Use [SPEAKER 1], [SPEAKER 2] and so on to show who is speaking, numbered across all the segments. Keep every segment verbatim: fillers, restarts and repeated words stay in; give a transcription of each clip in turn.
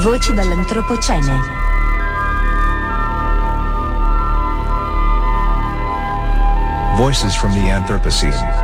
[SPEAKER 1] Voci dall'Antropocene.
[SPEAKER 2] Voices from the Anthropocene.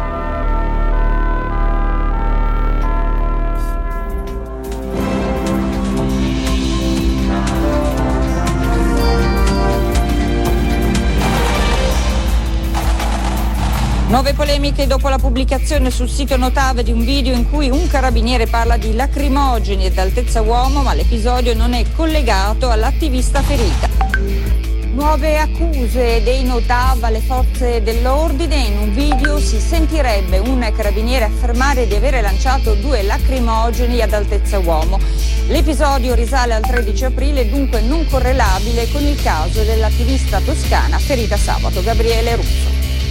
[SPEAKER 3] Nuove polemiche dopo la pubblicazione sul sito Notav di un video in cui un carabiniere parla di lacrimogeni ad altezza uomo, ma l'episodio non è collegato all'attivista ferita. Nuove accuse dei Notav alle forze dell'ordine. In un video si sentirebbe un carabiniere affermare di avere lanciato due lacrimogeni ad altezza uomo. L'episodio risale al tredici aprile e dunque non correlabile con il caso dell'attivista toscana ferita sabato, Gabriele Russo.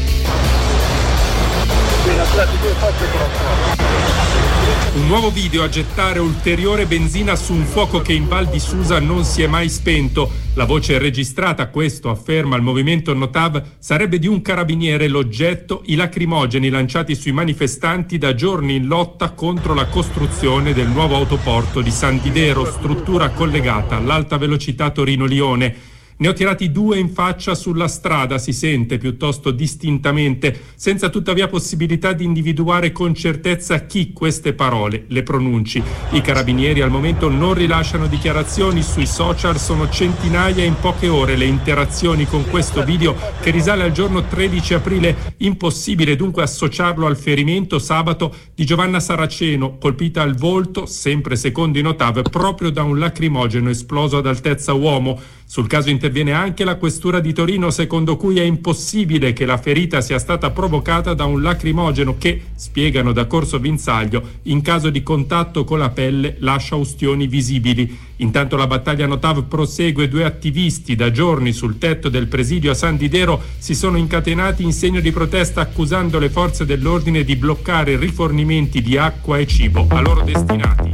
[SPEAKER 4] Un nuovo video a gettare ulteriore benzina su un fuoco che in Val di Susa non si è mai spento. La voce registrata, questo afferma il movimento Notav, sarebbe di un carabiniere. L'oggetto, i lacrimogeni lanciati sui manifestanti da giorni in lotta contro la costruzione del nuovo autoporto di San Didero, struttura collegata all'alta velocità Torino-Lione. Ne ho tirati due in faccia sulla strada, si sente piuttosto distintamente, senza tuttavia possibilità di individuare con certezza chi queste parole le pronunci. I carabinieri al momento non rilasciano dichiarazioni, sui social sono centinaia in poche ore le interazioni con questo video che risale al giorno tredici aprile. Impossibile dunque associarlo al ferimento sabato di Giovanna Saraceno, colpita al volto, sempre secondo i Notav, proprio da un lacrimogeno esploso ad altezza uomo. Sul caso interviene anche la questura di Torino, secondo cui è impossibile che la ferita sia stata provocata da un lacrimogeno che, spiegano da Corso Vinzaglio, in caso di contatto con la pelle lascia ustioni visibili. Intanto la battaglia Notav prosegue. Due attivisti da giorni sul tetto del presidio a San Didero si sono incatenati in segno di protesta, accusando le forze dell'ordine di bloccare rifornimenti di acqua e cibo a loro destinati.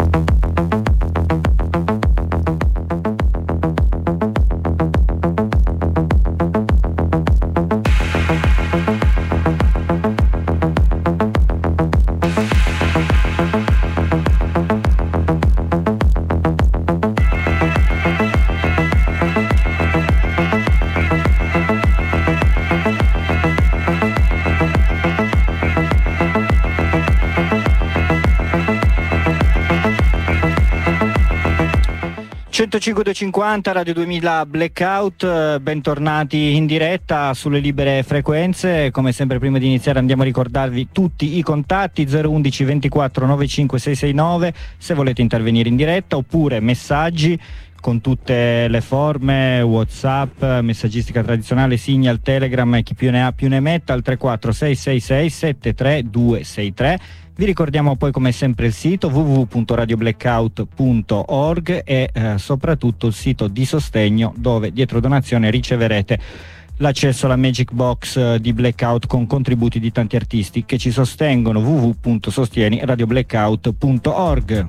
[SPEAKER 5] centocinque duecentocinquanta Radio duemila Blackout, bentornati in diretta sulle libere frequenze. Come sempre, prima di iniziare andiamo a ricordarvi tutti i contatti: zero undici ventiquattro novantacinque seicentosessantanove se volete intervenire in diretta, oppure messaggi con tutte le forme, WhatsApp, messaggistica tradizionale, Signal, Telegram e chi più ne ha più ne metta al tre quattro sei sei sei sette tre due sei tre. Vi ricordiamo poi come sempre il sito w w w punto radio blackout punto org e eh, soprattutto il sito di sostegno, dove dietro donazione riceverete l'accesso alla Magic Box eh, di Blackout con contributi di tanti artisti che ci sostengono. w w w punto sostieni radio blackout punto org.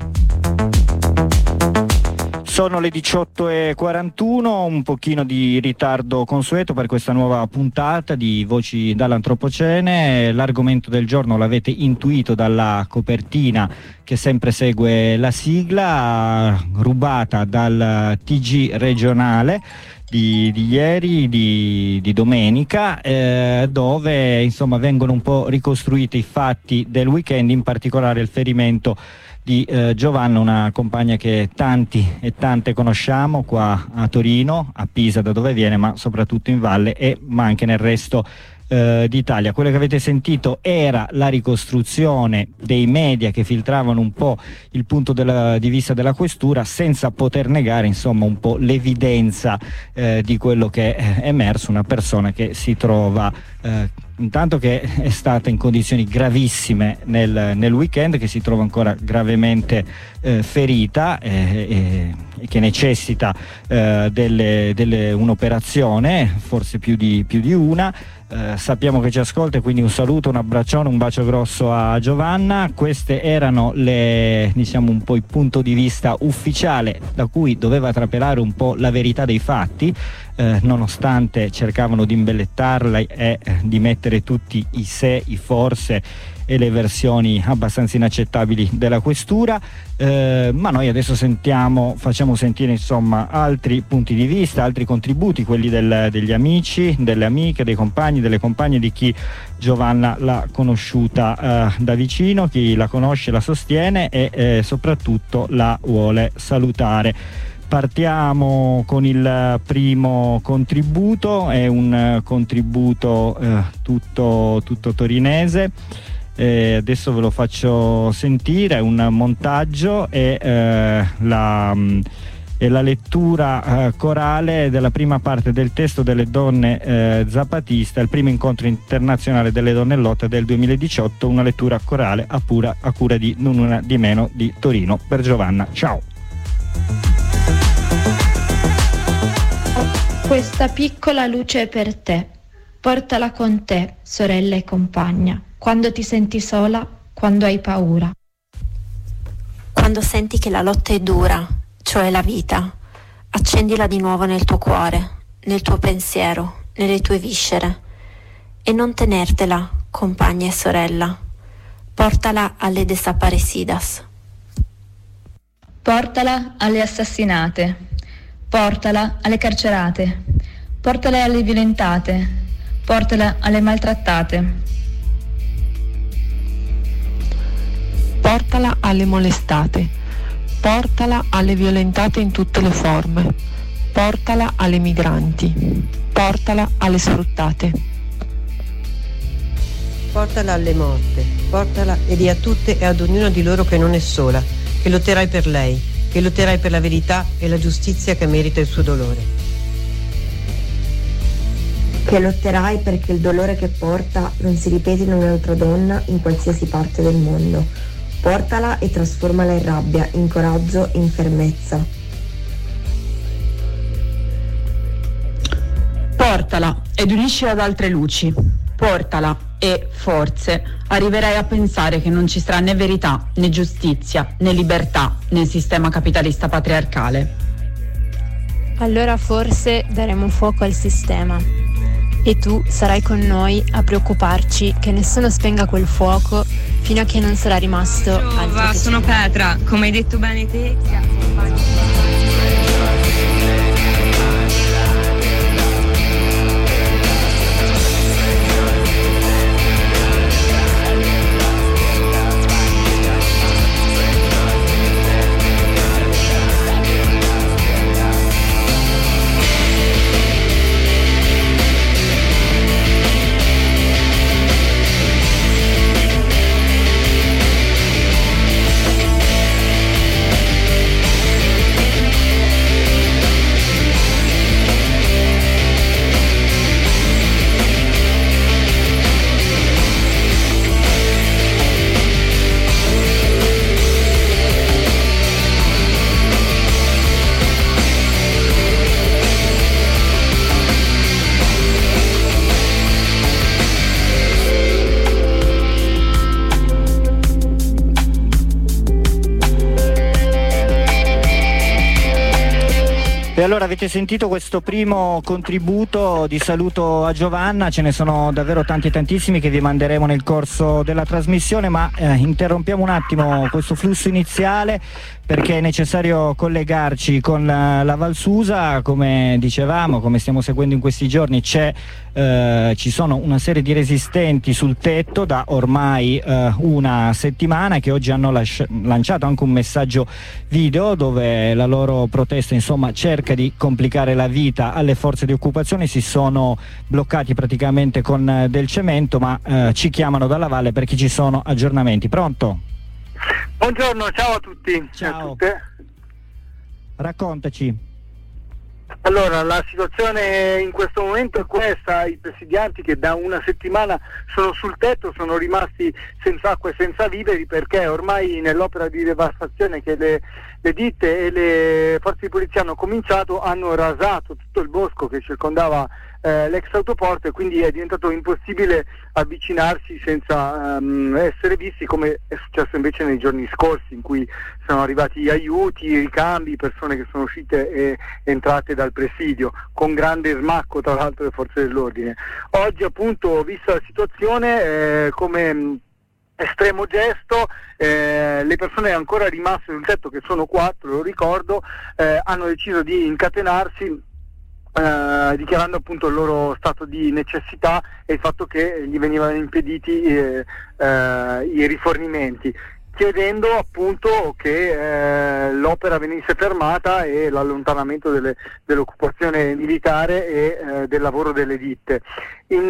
[SPEAKER 5] Sono le diciotto e quarantuno, un pochino di ritardo consueto per questa nuova puntata di Voci dall'Antropocene. L'argomento del giorno l'avete intuito dalla copertina che sempre segue la sigla, rubata dal T G regionale di, di ieri, di, di domenica, eh, dove insomma vengono un po' ricostruiti i fatti del weekend, in particolare il ferimento di eh, Giovanna, una compagna che tanti e tante conosciamo qua a Torino, a Pisa da dove viene, ma soprattutto in valle e ma anche nel resto eh, d'Italia. Quello che avete sentito era la ricostruzione dei media che filtravano un po' il punto della, di vista della questura, senza poter negare insomma un po' l'evidenza eh, di quello che è emerso. Una persona che si trova eh, intanto che è stata in condizioni gravissime nel, nel weekend, che si trova ancora gravemente eh, ferita e, e che necessita eh, delle, delle, un'operazione, forse più di, più di una. Eh, sappiamo che ci ascolta, quindi un saluto, un abbraccione, un bacio grosso a Giovanna. Queste erano le, diciamo, un po' il punto di vista ufficiale da cui doveva trapelare un po' la verità dei fatti, eh, nonostante cercavano di imbellettarla e eh, di mettere tutti i se, i forse e le versioni abbastanza inaccettabili della questura, eh, ma noi adesso sentiamo, facciamo sentire insomma altri punti di vista, altri contributi, quelli del, degli amici, delle amiche, dei compagni, delle compagne, di chi Giovanna l'ha conosciuta eh, da vicino, chi la conosce, la sostiene e eh, soprattutto la vuole salutare. Partiamo con il primo contributo, è un contributo eh, tutto, tutto torinese, eh, adesso ve lo faccio sentire, è un montaggio e eh, la... e la lettura eh, corale della prima parte del testo delle donne eh, zapatiste, il primo incontro internazionale delle donne in lotta del duemiladiciotto, una lettura corale a, pura, a cura di non una di meno di Torino, per Giovanna. Ciao.
[SPEAKER 1] Questa piccola luce è per te, portala con te, sorella e compagna, quando ti senti sola, quando hai paura.
[SPEAKER 6] Quando senti che la lotta è dura, cioè la vita, accendila di nuovo nel tuo cuore, nel tuo pensiero, nelle tue viscere, e non tenertela, compagna e sorella. Portala alle desaparecidas.
[SPEAKER 1] Portala alle assassinate, portala alle carcerate, portala alle violentate, portala alle maltrattate.
[SPEAKER 7] Portala alle molestate. Portala alle violentate in tutte le forme, portala alle migranti, portala alle sfruttate.
[SPEAKER 8] Portala alle morte, portala e di a tutte e ad ognuno di loro che non è sola, che lotterai per lei, che lotterai per la verità e la giustizia che merita il suo dolore.
[SPEAKER 9] Che lotterai perché il dolore che porta non si ripeti in un'altra donna in qualsiasi parte del mondo. Portala e trasformala in rabbia, in coraggio, in fermezza.
[SPEAKER 10] Portala ed uniscila ad altre luci. Portala e, forse, arriverai a pensare che non ci sarà né verità, né giustizia, né libertà nel sistema capitalista patriarcale.
[SPEAKER 11] Allora forse daremo fuoco al sistema. E tu sarai con noi a preoccuparci che nessuno spenga quel fuoco fino a che non sarà rimasto altro che
[SPEAKER 12] sono Petra, come hai detto bene te.
[SPEAKER 5] E allora avete sentito questo primo contributo di saluto a Giovanna, ce ne sono davvero tanti tantissimi che vi manderemo nel corso della trasmissione, ma eh, interrompiamo un attimo questo flusso iniziale perché è necessario collegarci con la, la Val Susa. Come dicevamo, come stiamo seguendo in questi giorni, c'è, eh, ci sono una serie di resistenti sul tetto da ormai eh, una settimana che oggi hanno lasci- lanciato anche un messaggio video dove la loro protesta insomma cerca di complicare la vita alle forze di occupazione. Si sono bloccati praticamente con eh, del cemento, ma eh, ci chiamano dalla valle perché ci sono aggiornamenti. Pronto?
[SPEAKER 13] Buongiorno, ciao a tutti.
[SPEAKER 5] Ciao.
[SPEAKER 13] A tutte.
[SPEAKER 5] Raccontaci.
[SPEAKER 13] Allora, la situazione in questo momento è questa: i presidianti che da una settimana sono sul tetto sono rimasti senza acqua e senza viveri perché ormai nell'opera di devastazione che le, le ditte e le forze di polizia hanno cominciato hanno rasato tutto il bosco che circondava eh, l'ex autoporto, e quindi è diventato impossibile avvicinarsi senza um, essere visti, come è successo invece nei giorni scorsi in cui sono arrivati aiuti, ricambi, persone che sono uscite e entrate dal presidio con grande smacco tra l'altro le forze dell'ordine. Oggi appunto, vista la situazione, eh, come estremo gesto, eh, le persone ancora rimaste sul tetto, che sono quattro, lo ricordo, eh, hanno deciso di incatenarsi, eh, dichiarando appunto il loro stato di necessità e il fatto che gli venivano impediti eh, eh, i rifornimenti, chiedendo appunto che eh, l'opera venisse fermata e l'allontanamento delle, dell'occupazione militare e eh, del lavoro delle ditte. In,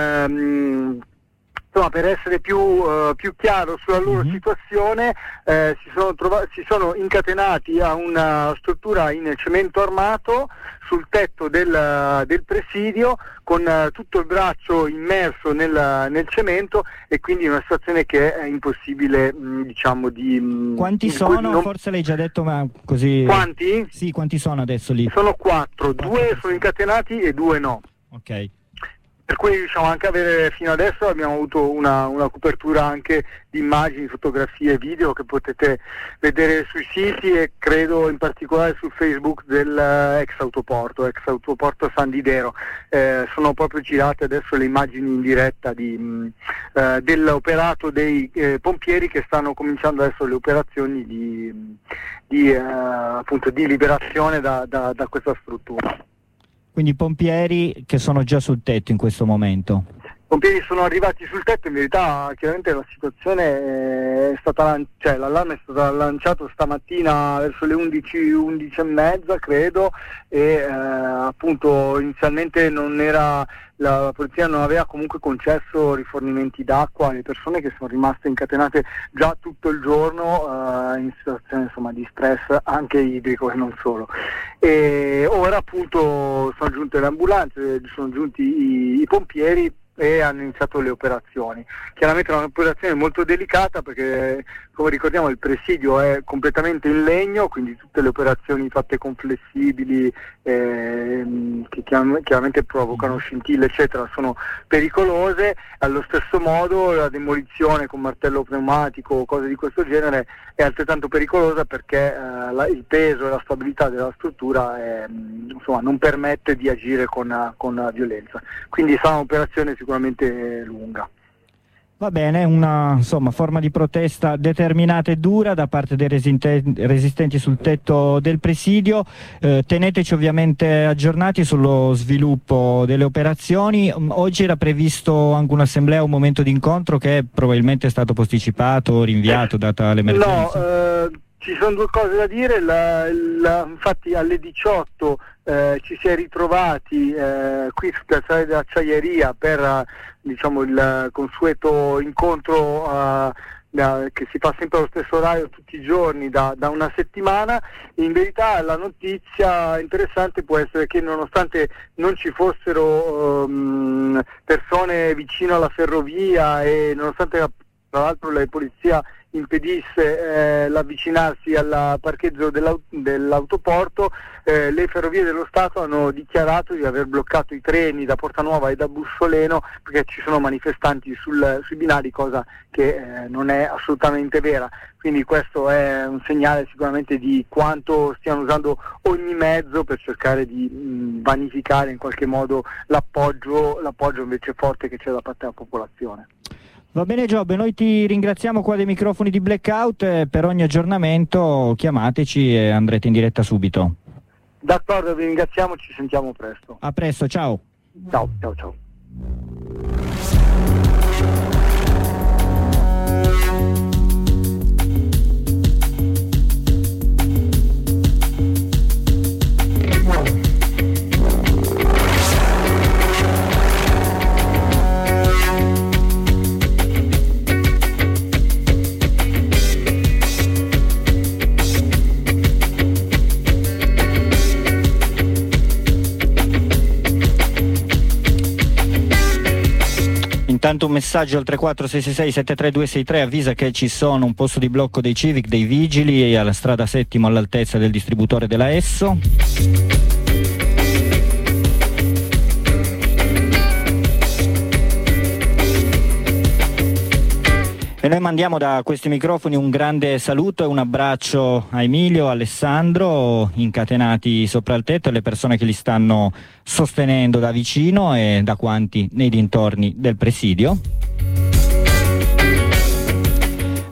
[SPEAKER 13] ehm, insomma, per essere più, uh, più chiaro sulla loro mm-hmm. situazione, eh, si, sono trova- si sono incatenati a una struttura in cemento armato sul tetto del, del presidio, con uh, tutto il braccio immerso nel, nel cemento, e quindi una situazione che è impossibile mh, diciamo di... Mh,
[SPEAKER 5] quanti sono? Non... Forse l'hai già detto, ma così...
[SPEAKER 13] Quanti?
[SPEAKER 5] Sì, quanti sono adesso lì?
[SPEAKER 13] Sono quattro, quattro due persone. Sono incatenati e due no.
[SPEAKER 5] Ok.
[SPEAKER 13] Per cui diciamo anche avere, fino adesso abbiamo avuto una, una copertura anche di immagini, fotografie e video che potete vedere sui siti, e credo in particolare su Facebook del ex autoporto, ex autoporto San Didero. Eh, sono proprio girate adesso le immagini in diretta di, mh, eh, dell'operato dei eh, pompieri, che stanno cominciando adesso le operazioni di, di, eh, appunto, di liberazione da, da, da questa struttura.
[SPEAKER 5] Quindi pompieri che sono già sul tetto in questo momento.
[SPEAKER 13] Pompieri sono arrivati sul tetto, in verità chiaramente la situazione è stata lan- cioè l'allarme è stato lanciato stamattina verso le undici, undici e mezza credo, e eh, appunto inizialmente non era, la, la polizia non aveva comunque concesso rifornimenti d'acqua alle persone che sono rimaste incatenate già tutto il giorno eh, in situazione insomma di stress anche idrico e non solo. E ora appunto sono giunte le ambulanze, sono giunti i, i pompieri e hanno iniziato le operazioni. Chiaramente è un'operazione molto delicata perché, come ricordiamo, il presidio è completamente in legno, quindi tutte le operazioni fatte con flessibili eh, che chiaramente provocano scintille eccetera sono pericolose. Allo stesso modo la demolizione con martello pneumatico o cose di questo genere è altrettanto pericolosa, perché eh, la, il peso e la stabilità della struttura è, insomma, non permette di agire con, con violenza, quindi sarà un'operazione sicuramente lunga.
[SPEAKER 5] Va bene, una insomma, forma di protesta determinata e dura da parte dei resistenti, resistenti sul tetto del presidio. Eh, teneteci ovviamente aggiornati sullo sviluppo delle operazioni. Oggi era previsto anche un'assemblea, un momento di incontro che probabilmente è stato posticipato, rinviato, data l'emergenza.
[SPEAKER 13] No, eh, ci sono due cose da dire. La, la, infatti alle diciotto eh, ci si è ritrovati eh, qui su Piazzale dell'Acciaieria per eh, diciamo il consueto incontro eh, da, che si fa sempre allo stesso orario tutti i giorni da, da una settimana. In verità la notizia interessante può essere che, nonostante non ci fossero um, persone vicino alla ferrovia e nonostante tra l'altro la polizia impedisse eh, l'avvicinarsi al parcheggio dell'aut- dell'autoporto, eh, le ferrovie dello Stato hanno dichiarato di aver bloccato i treni da Portanuova e da Bussoleno perché ci sono manifestanti sul, sui binari, cosa che eh, non è assolutamente vera. Quindi questo è un segnale sicuramente di quanto stiano usando ogni mezzo per cercare di mh, vanificare in qualche modo l'appoggio, l'appoggio invece forte che c'è da parte della popolazione.
[SPEAKER 5] Va bene Giobbe, noi ti ringraziamo qua dei microfoni di Blackout, e per ogni aggiornamento chiamateci e andrete in diretta subito.
[SPEAKER 13] D'accordo, vi ringraziamo, ci sentiamo presto.
[SPEAKER 5] A presto, ciao.
[SPEAKER 13] Ciao, ciao, ciao.
[SPEAKER 5] Intanto un messaggio al tre quattro sei sei sei sette tre due sei tre avvisa che ci sono un posto di blocco dei Civic, dei vigili alla strada Settimo all'altezza del distributore della Esso. E noi mandiamo da questi microfoni un grande saluto e un abbraccio a Emilio, Alessandro, incatenati sopra il tetto, e le persone che li stanno sostenendo da vicino e da quanti nei dintorni del presidio.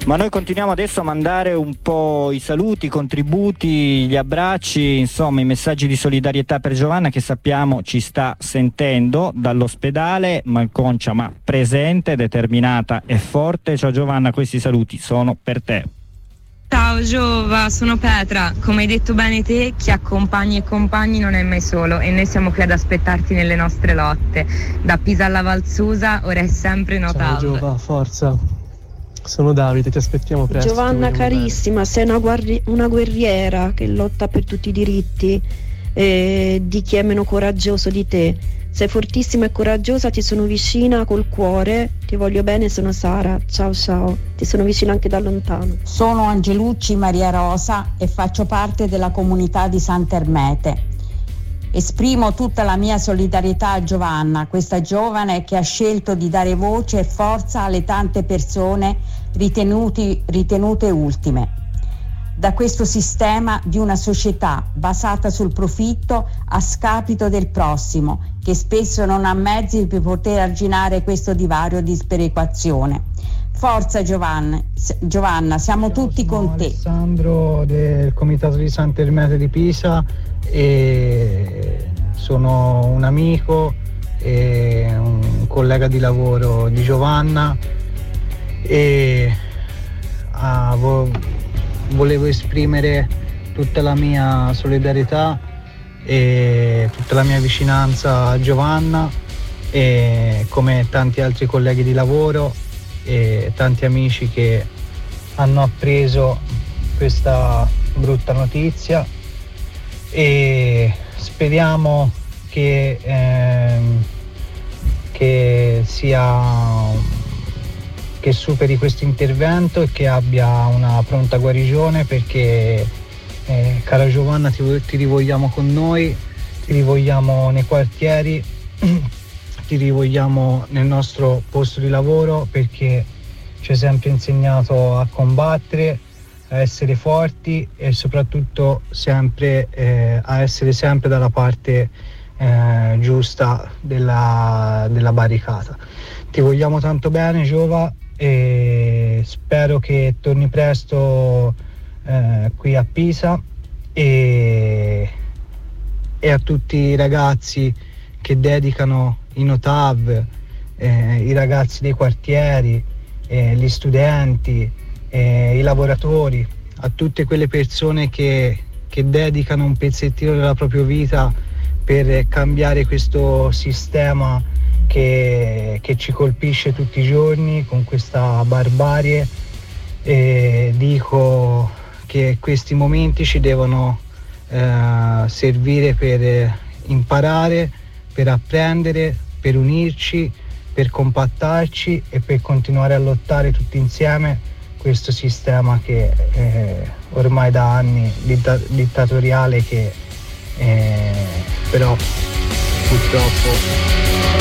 [SPEAKER 5] Ma noi continuiamo adesso a mandare un po' i saluti, i contributi, gli abbracci, insomma i messaggi di solidarietà per Giovanna, che sappiamo ci sta sentendo dall'ospedale, malconcia ma presente, determinata e forte. Ciao Giovanna, questi saluti sono per te.
[SPEAKER 12] Ciao Giova, sono Petra. Come hai detto bene te, chi accompagni e compagni non è mai solo, e noi siamo qui ad aspettarti nelle nostre lotte. Da Pisa alla Valsusa, ora è sempre Notav.
[SPEAKER 14] Ciao Giova, forza. Sono Davide, ti aspettiamo presto.
[SPEAKER 15] Giovanna carissima, bene. Sei una, guarri- una guerriera che lotta per tutti i diritti eh, di chi è meno coraggioso di te. Sei fortissima e coraggiosa, ti sono vicina col cuore, ti voglio bene, sono Sara, ciao ciao, ti sono vicina anche da lontano.
[SPEAKER 16] Sono Angelucci Maria Rosa e faccio parte della comunità di Sant'Ermete. Esprimo tutta la mia solidarietà a Giovanna, questa giovane che ha scelto di dare voce e forza alle tante persone ritenuti, ritenute ultime da questo sistema di una società basata sul profitto a scapito del prossimo, che spesso non ha mezzi per poter arginare questo divario di sperequazione. Forza Giovanna, Giovanna, siamo tutti con te.
[SPEAKER 17] Alessandro del Comitato di Sant'Ermete di Pisa e sono un amico e un collega di lavoro di Giovanna e ah, vo- volevo esprimere tutta la mia solidarietà e tutta la mia vicinanza a Giovanna, e come tanti altri colleghi di lavoro e tanti amici che hanno appreso questa brutta notizia, e speriamo che, ehm, che sia che superi questo intervento e che abbia una pronta guarigione, perché eh, cara Giovanna ti, ti rivogliamo con noi, ti rivogliamo nei quartieri, ti rivogliamo nel nostro posto di lavoro, perché ci hai sempre insegnato a combattere, a essere forti e soprattutto sempre eh, a essere sempre dalla parte eh, giusta della, della barricata. Ti vogliamo tanto bene Giova, e spero che torni presto eh, qui a Pisa, e, e a tutti i ragazzi che dedicano i Notav, eh, i ragazzi dei quartieri, eh, gli studenti, eh, i lavoratori, a tutte quelle persone che, che dedicano un pezzettino della propria vita per cambiare questo sistema che, che ci colpisce tutti i giorni con questa barbarie. E dico che questi momenti ci devono eh, servire per imparare, per apprendere, per unirci, per compattarci e per continuare a lottare tutti insieme questo sistema che eh, ormai da anni ditta- dittatoriale che eh, però purtroppo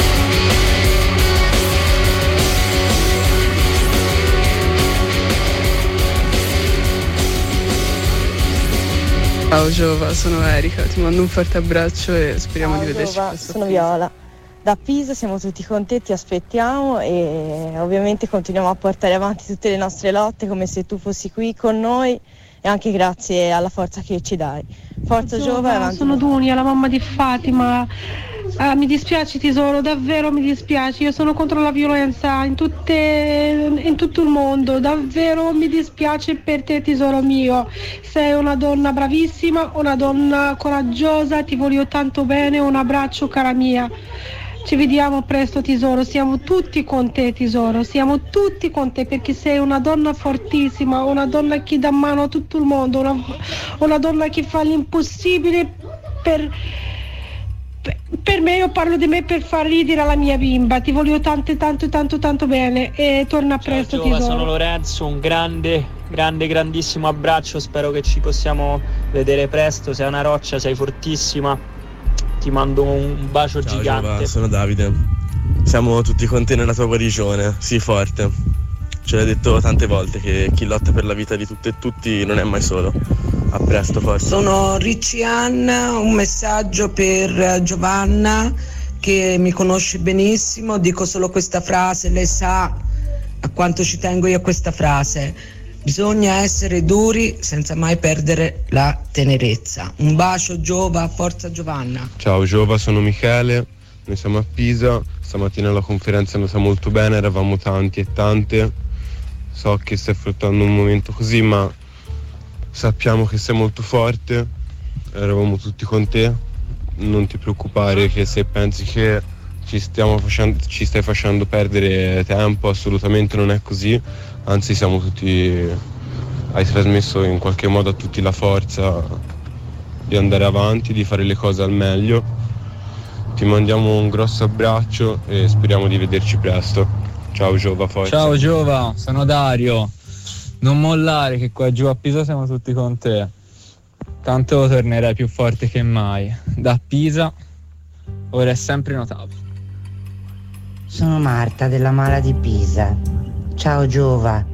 [SPEAKER 18] Ciao Giova, sono Erika, ti mando un forte abbraccio e speriamo
[SPEAKER 19] Ciao,
[SPEAKER 18] di vederci
[SPEAKER 19] Giova,
[SPEAKER 18] presto.
[SPEAKER 19] sono Viola. Da Pisa siamo tutti con te, ti aspettiamo e ovviamente continuiamo a portare avanti tutte le nostre lotte come se tu fossi qui con noi, e anche grazie alla forza che ci dai. Forza Giova, avanti.
[SPEAKER 20] Sono Dunia, la mamma di Fatima. Ah, mi dispiace tesoro, davvero mi dispiace, io sono contro la violenza in, tutte, in tutto il mondo, davvero mi dispiace per te tesoro mio, sei una donna bravissima, una donna coraggiosa, ti voglio tanto bene, un abbraccio cara mia, ci vediamo presto tesoro, siamo tutti con te tesoro, siamo tutti con te perché sei una donna fortissima, una donna che dà mano a tutto il mondo, una, una donna che fa l'impossibile per... Per me, io parlo di me per far ridere alla mia bimba, ti voglio tanto tanto tanto tanto bene e torna presto
[SPEAKER 21] Ciao Giova,
[SPEAKER 20] tesoro.
[SPEAKER 21] sono Lorenzo, un grande grande grandissimo abbraccio, spero che ci possiamo vedere presto, sei una roccia, sei fortissima, ti mando un bacio
[SPEAKER 22] Ciao,
[SPEAKER 21] gigante.
[SPEAKER 22] Giova, sono Davide, siamo tutti con te nella tua guarigione, sii forte, ce l'hai detto tante volte che chi lotta per la vita di tutte e tutti non è mai solo. A presto, forza.
[SPEAKER 23] Sono Ricci Anna, un messaggio per Giovanna che mi conosce benissimo, dico solo questa frase, lei sa a quanto ci tengo io a questa frase. Bisogna essere duri senza mai perdere la tenerezza. Un bacio Giova, forza Giovanna.
[SPEAKER 2] Ciao Giova, sono Michele, noi siamo a Pisa, stamattina la conferenza è andata molto bene, eravamo tanti e tante, so che stai affrontando un momento così ma sappiamo che sei molto forte, eravamo tutti con te, non ti preoccupare che se pensi che ci stiamo facendo, ci stai facendo perdere tempo, assolutamente non è così, anzi siamo tutti, hai trasmesso in qualche modo a tutti la forza di andare avanti, di fare le cose al meglio. Ti mandiamo un grosso abbraccio e speriamo di vederci presto. Ciao Giova, forza.
[SPEAKER 3] Ciao Giova, sono Dario, non mollare che qua giù a Pisa siamo tutti con te, tanto tornerai più forte che mai. Da Pisa ora è sempre notabile.
[SPEAKER 4] Sono Marta della Mala di Pisa. Ciao Giova,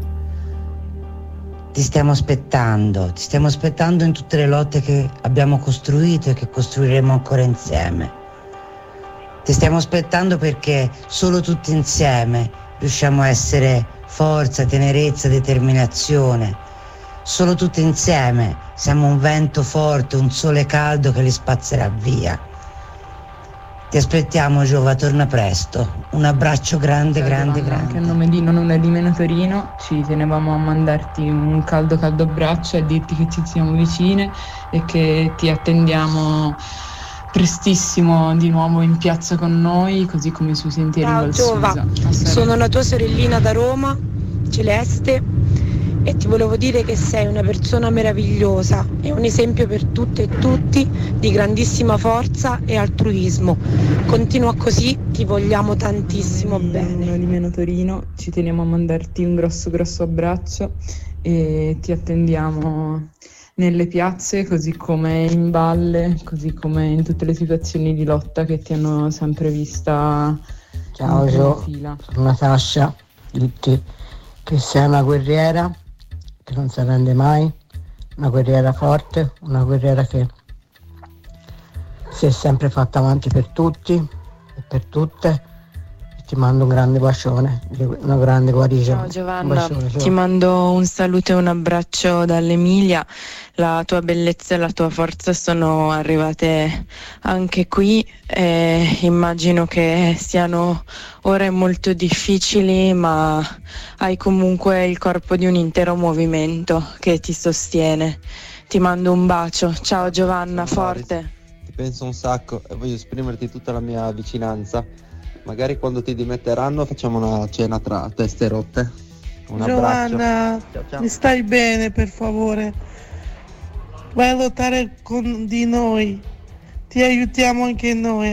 [SPEAKER 4] ti stiamo aspettando, ti stiamo aspettando in tutte le lotte che abbiamo costruito e che costruiremo ancora insieme. Ti stiamo aspettando perché solo tutti insieme riusciamo a essere forza, tenerezza, determinazione. Solo tutti insieme siamo un vento forte, un sole caldo che li spazzerà via. Ti aspettiamo Giova, torna presto. Un abbraccio grande, grande, grande.
[SPEAKER 24] Anche a nome di Non Una di Meno Torino ci tenevamo a mandarti un caldo caldo abbraccio e a dirti che ci siamo vicine e che ti attendiamo prestissimo di nuovo in piazza con noi, così come sui sentieri in Valsusa.
[SPEAKER 25] Ciao Giova, sono la tua sorellina da Roma, Celeste, e ti volevo dire che sei una persona meravigliosa e un esempio per tutte e tutti di grandissima forza e altruismo. Continua così, ti vogliamo tantissimo bene.
[SPEAKER 24] Noi di Meno Torino ci teniamo a mandarti un grosso grosso abbraccio e ti attendiamo nelle piazze, così come in valle, così come in tutte le situazioni di lotta che ti hanno sempre vista.
[SPEAKER 4] Ciao Gio, sono Natascia, ditti che sei una guerriera che non si arrende mai, una guerriera forte, una guerriera che si è sempre fatta avanti per tutti e per tutte. Ti mando un grande bacione, una grande guarigione.
[SPEAKER 26] Ciao Giovanna, bacione, ti mando un saluto e un abbraccio dall'Emilia. La tua bellezza e la tua forza sono arrivate anche qui e immagino che siano ore molto difficili, ma hai comunque il corpo di un intero movimento che ti sostiene. Ti mando un bacio. Ciao Giovanna, forte.
[SPEAKER 27] Ti penso un sacco e voglio esprimerti tutta la mia vicinanza. Magari quando ti dimetteranno facciamo una cena tra teste rotte. Un
[SPEAKER 28] Giovanna,
[SPEAKER 27] abbraccio. Ciao, ciao.
[SPEAKER 28] mi stai bene per favore? Vai a lottare con di noi. Ti aiutiamo anche noi.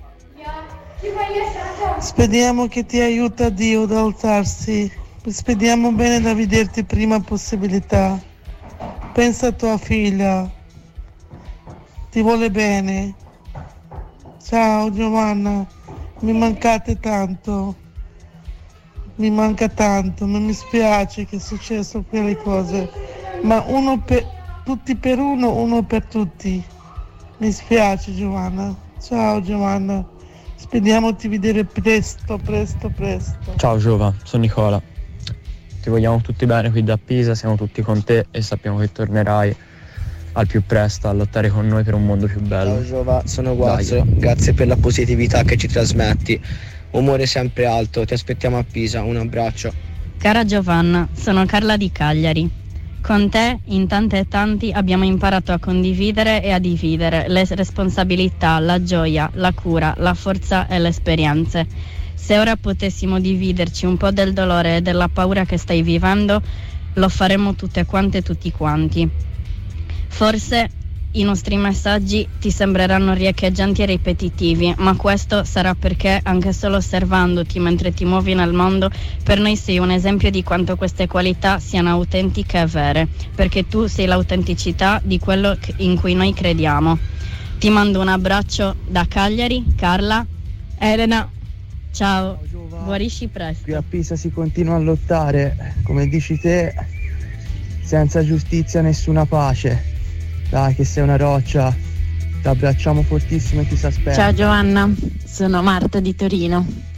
[SPEAKER 28] Speriamo che ti aiuta Dio ad alzarsi. Speriamo bene da vederti prima possibilità. Pensa a tua figlia. Ti vuole bene. Ciao Giovanna. Mi mancate tanto, mi manca tanto, non mi spiace che è successo quelle cose, ma uno per, tutti per uno, uno per tutti. Mi spiace Giovanna, ciao Giovanna, speriamo di vedere presto, presto, presto.
[SPEAKER 3] Ciao Giova, sono Nicola, ti vogliamo tutti bene qui da Pisa, siamo tutti con te e sappiamo che tornerai al più presto a lottare con noi per un mondo più bello.
[SPEAKER 29] Ciao Giova, sono Guazzo, grazie per la positività che ci trasmetti, umore sempre alto, ti aspettiamo a Pisa, un abbraccio.
[SPEAKER 30] Cara Giovanna, sono Carla di Cagliari. Con te, in tante e tanti, abbiamo imparato a condividere e a dividere le responsabilità, la gioia, la cura, la forza e le esperienze. Se ora potessimo dividerci un po' del dolore e della paura che stai vivendo, lo faremmo tutte quante e tutti quanti. Forse i nostri messaggi ti sembreranno riecheggianti e ripetitivi, ma questo sarà perché anche solo osservandoti mentre ti muovi nel mondo, per noi sei un esempio di quanto queste qualità siano autentiche e vere, perché tu sei l'autenticità di quello in cui noi crediamo. Ti mando un abbraccio da Cagliari, Carla. Elena, ciao, guarisci presto.
[SPEAKER 31] Qui a Pisa si continua a lottare, come dici te, senza giustizia nessuna pace. Dai che sei una roccia, ti abbracciamo fortissimo e ti si aspetta.
[SPEAKER 26] Ciao Giovanna, sono Marta di Torino.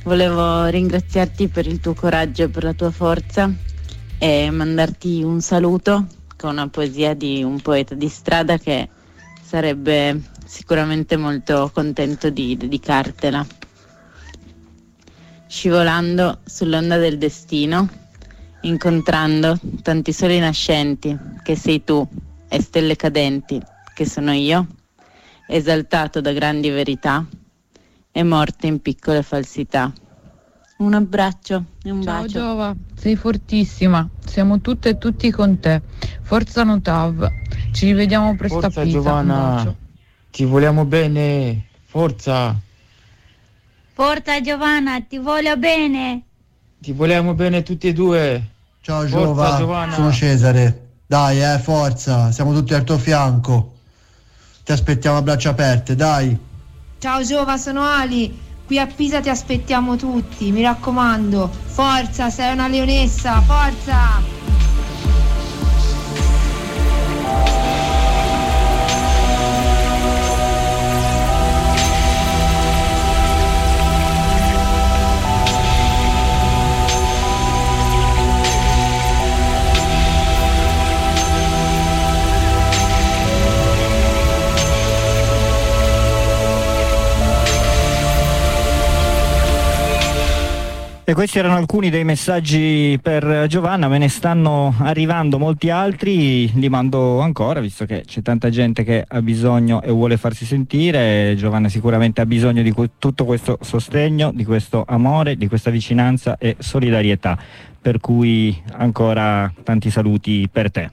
[SPEAKER 26] Volevo ringraziarti per il tuo coraggio e per la tua forza e mandarti un saluto con una poesia di un poeta di strada che sarebbe sicuramente molto contento di dedicartela. Scivolando sull'onda del destino, incontrando tanti soli nascenti, che sei tu, e stelle cadenti, che sono io, esaltato da grandi verità e morte in piccole falsità. Un abbraccio e un
[SPEAKER 24] Ciao
[SPEAKER 26] bacio.
[SPEAKER 24] Giova, sei fortissima, siamo tutte e tutti con te. Forza Notav, ci rivediamo presto
[SPEAKER 31] Forza
[SPEAKER 24] a Pisa.
[SPEAKER 31] Giovanna,
[SPEAKER 24] Un bacio.
[SPEAKER 31] ti vogliamo bene, forza,
[SPEAKER 1] Forza Giovanna, ti voglio bene.
[SPEAKER 31] ti vogliamo bene tutti e due.
[SPEAKER 5] Ciao
[SPEAKER 31] Forza,
[SPEAKER 5] Giova,
[SPEAKER 31] Giovanna.
[SPEAKER 5] sono Cesare. Dai, eh, forza, siamo tutti al tuo fianco. Ti aspettiamo a braccia aperte, dai.
[SPEAKER 6] Ciao Giova, sono Ali. Qui a Pisa ti aspettiamo tutti, mi raccomando. Forza, sei una leonessa, forza!
[SPEAKER 7] E questi erano alcuni dei messaggi per Giovanna, me ne stanno arrivando molti altri, li mando ancora visto che c'è tanta gente che ha bisogno e vuole farsi sentire. Giovanna sicuramente ha bisogno di que- tutto questo sostegno, di questo amore, di questa vicinanza e solidarietà, per cui ancora tanti saluti per te.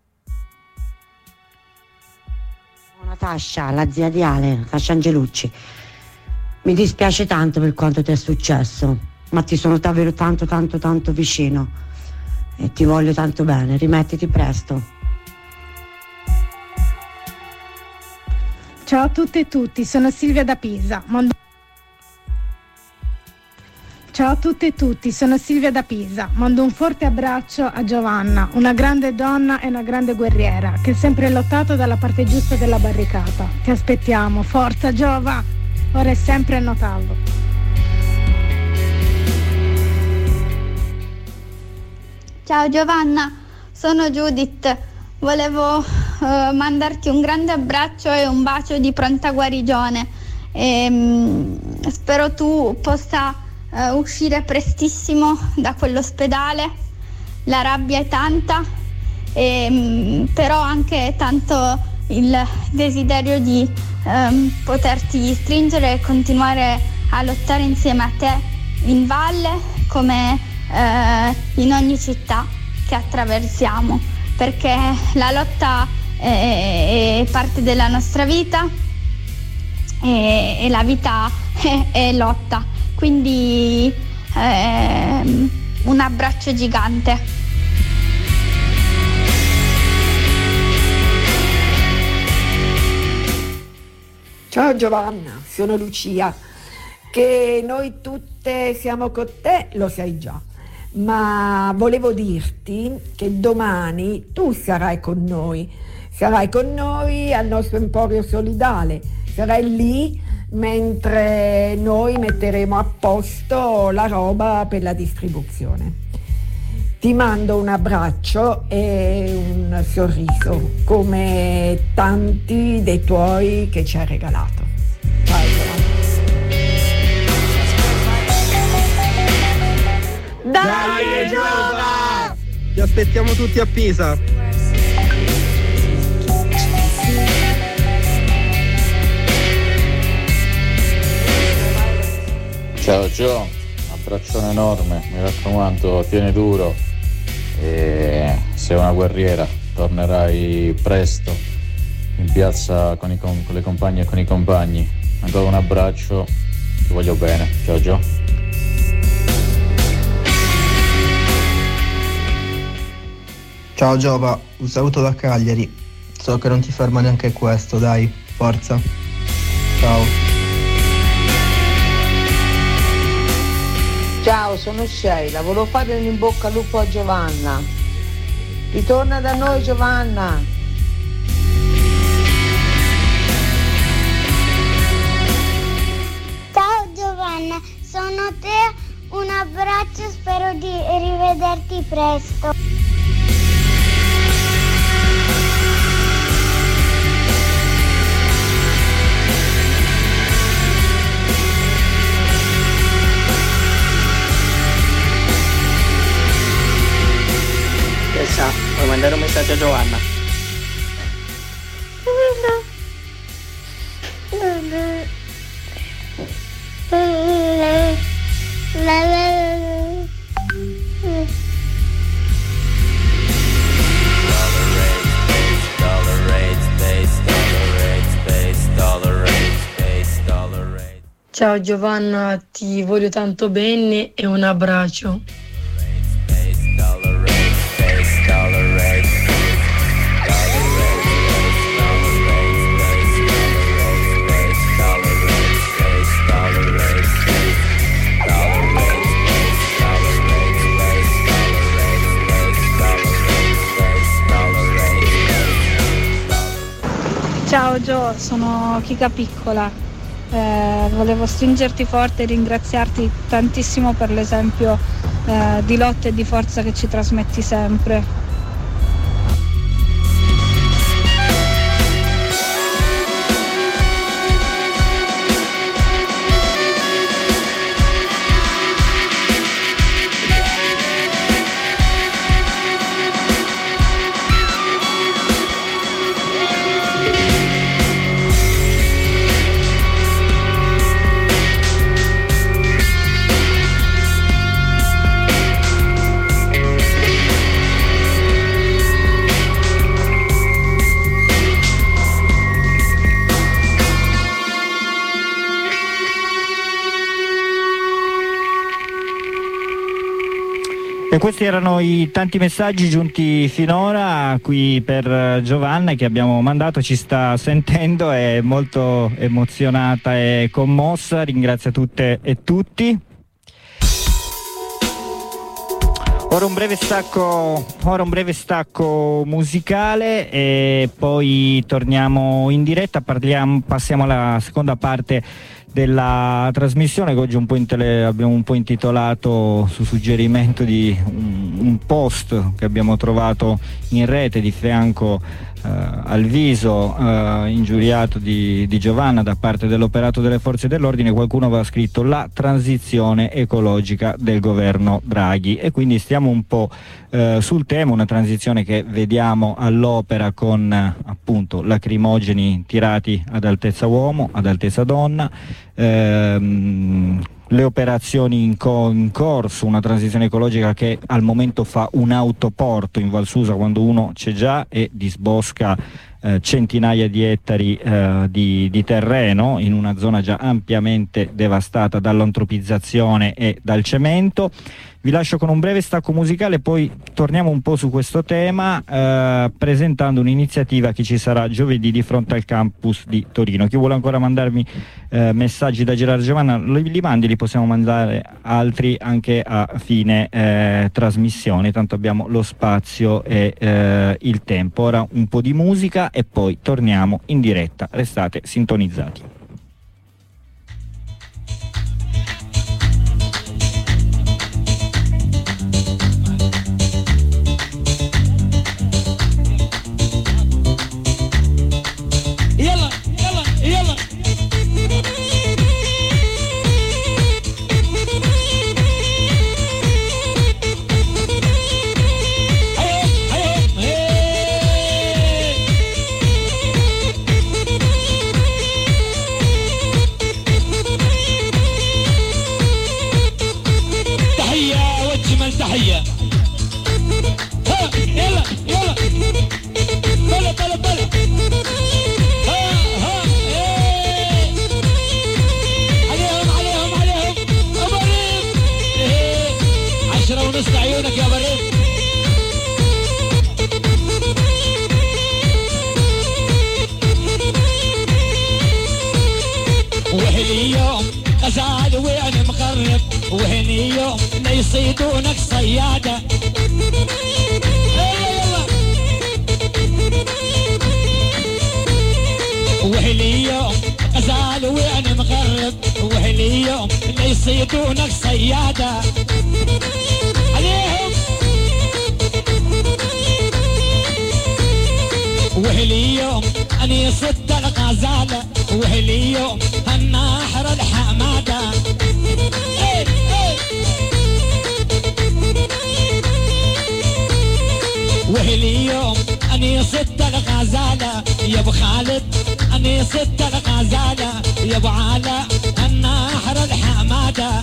[SPEAKER 4] Natascia, la zia di Ale, Natascia Angelucci, mi dispiace tanto per quanto ti è successo, ma ti sono davvero tanto tanto tanto vicino e ti voglio tanto bene, rimettiti presto.
[SPEAKER 20] Ciao a tutte e tutti, sono Silvia da Pisa. Mando... Ciao a tutte e tutti, sono Silvia da Pisa. Mando un forte abbraccio a Giovanna, una grande donna e una grande guerriera che ha sempre lottato dalla parte giusta della barricata. Ti aspettiamo, forza Giova, ora è sempre a Notallo.
[SPEAKER 1] Ciao Giovanna, sono Judith. Volevo uh, mandarti un grande abbraccio e un bacio di pronta guarigione. E, um, spero tu possa uh, uscire prestissimo da quell'ospedale. La rabbia è tanta, e, um, però anche tanto il desiderio di um, poterti stringere e continuare a lottare insieme a te in valle come Uh, in ogni città che attraversiamo, perché la lotta è, è parte della nostra vita e, e la vita è, è lotta, quindi uh, un abbraccio gigante.
[SPEAKER 8] Ciao Giovanna, sono Lucia. Che noi tutte siamo con te lo sai già, ma volevo dirti che domani tu sarai con noi, sarai con noi al nostro Emporio Solidale, sarai lì mentre noi metteremo a posto la roba per la distribuzione. Ti mando un abbraccio e un sorriso, come tanti dei tuoi che ci hai regalato. Ciao Giovanna.
[SPEAKER 27] Dai Giova! Ti aspettiamo tutti a Pisa.
[SPEAKER 9] Ciao Gio, abbraccione enorme, mi raccomando, tieni duro e sei una guerriera, tornerai presto in piazza con, i, con le compagne e con i compagni. Ancora un abbraccio, ti voglio bene. Ciao Gio.
[SPEAKER 5] Ciao Giova, un saluto da Cagliari. So che non ti ferma neanche questo, dai, forza. Ciao.
[SPEAKER 10] Ciao, sono Sheila, volevo fare un in bocca al lupo a Giovanna. Ritorna da noi Giovanna.
[SPEAKER 11] Ciao Giovanna, sono te, un abbraccio, spero di rivederti presto.
[SPEAKER 12] Tessa, puoi mandare un messaggio a Giovanna?
[SPEAKER 25] Ciao Giovanna, ti voglio tanto bene e un abbraccio.
[SPEAKER 13] Ciao Gio, sono Kika Piccola, eh, volevo stringerti forte e ringraziarti tantissimo per l'esempio eh, di lotta e di forza che ci trasmetti sempre.
[SPEAKER 7] E questi erano i tanti messaggi giunti finora qui per Giovanna che abbiamo mandato, ci sta sentendo, è molto emozionata e commossa, ringrazia tutte e tutti. Ora un breve stacco, ora un breve stacco musicale e poi torniamo in diretta, parliamo, passiamo alla seconda parte della trasmissione che oggi un po' intele- abbiamo un po' intitolato su suggerimento di un, un post che abbiamo trovato in rete di fianco eh, al viso eh, ingiuriato di, di Giovanna da parte dell'operato delle forze dell'ordine. Qualcuno aveva scritto la transizione ecologica del governo Draghi e quindi stiamo un po' eh, sul tema, una transizione che vediamo all'opera con eh, appunto lacrimogeni tirati ad altezza uomo, ad altezza donna, ehm, le operazioni in, co- in corso, una transizione ecologica che al momento fa un autoporto in Val Susa quando uno c'è già e disbosca eh, centinaia di ettari eh, di, di terreno in una zona già ampiamente devastata dall'antropizzazione e dal cemento. Vi lascio con un breve stacco musicale, poi torniamo un po' su questo tema eh, presentando un'iniziativa che ci sarà giovedì di fronte al campus di Torino. Chi vuole ancora mandarmi eh, messaggi da Gerardo Giovanna li, li mandi, li possiamo mandare altri anche a fine eh, trasmissione, tanto abbiamo lo spazio e eh, il tempo. Ora un po' di musica e poi torniamo in diretta, restate sintonizzati.
[SPEAKER 14] يصيدونك صيادة وهلي يوم غزال وانا مغرب وهلي
[SPEAKER 2] وهاليوم اللي يصيدونك صيادة عليهم وهاليوم أني صدت الغزالة وهاليوم هالناحر الحمادة ايه ايه وهاليوم أني صدت الغزالة يا ابو خالد أني صدت الغزالة يا ابو علاء الناحر الحمادة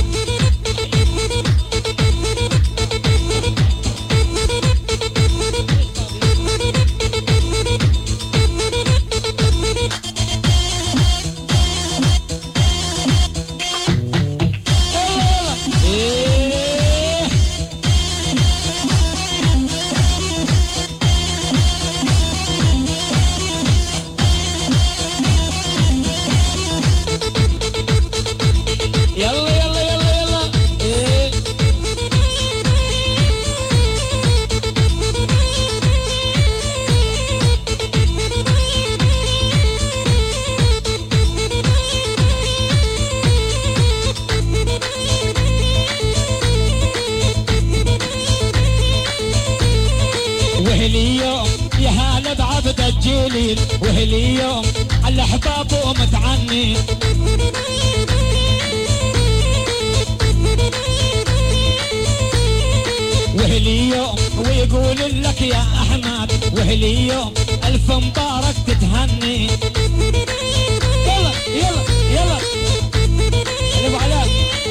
[SPEAKER 2] وهاليوم على احبابه متعني وهاليوم ويقول لك يا احمد وهاليوم الف مبارك تتهني يلا يلا يلا يا ابو علاء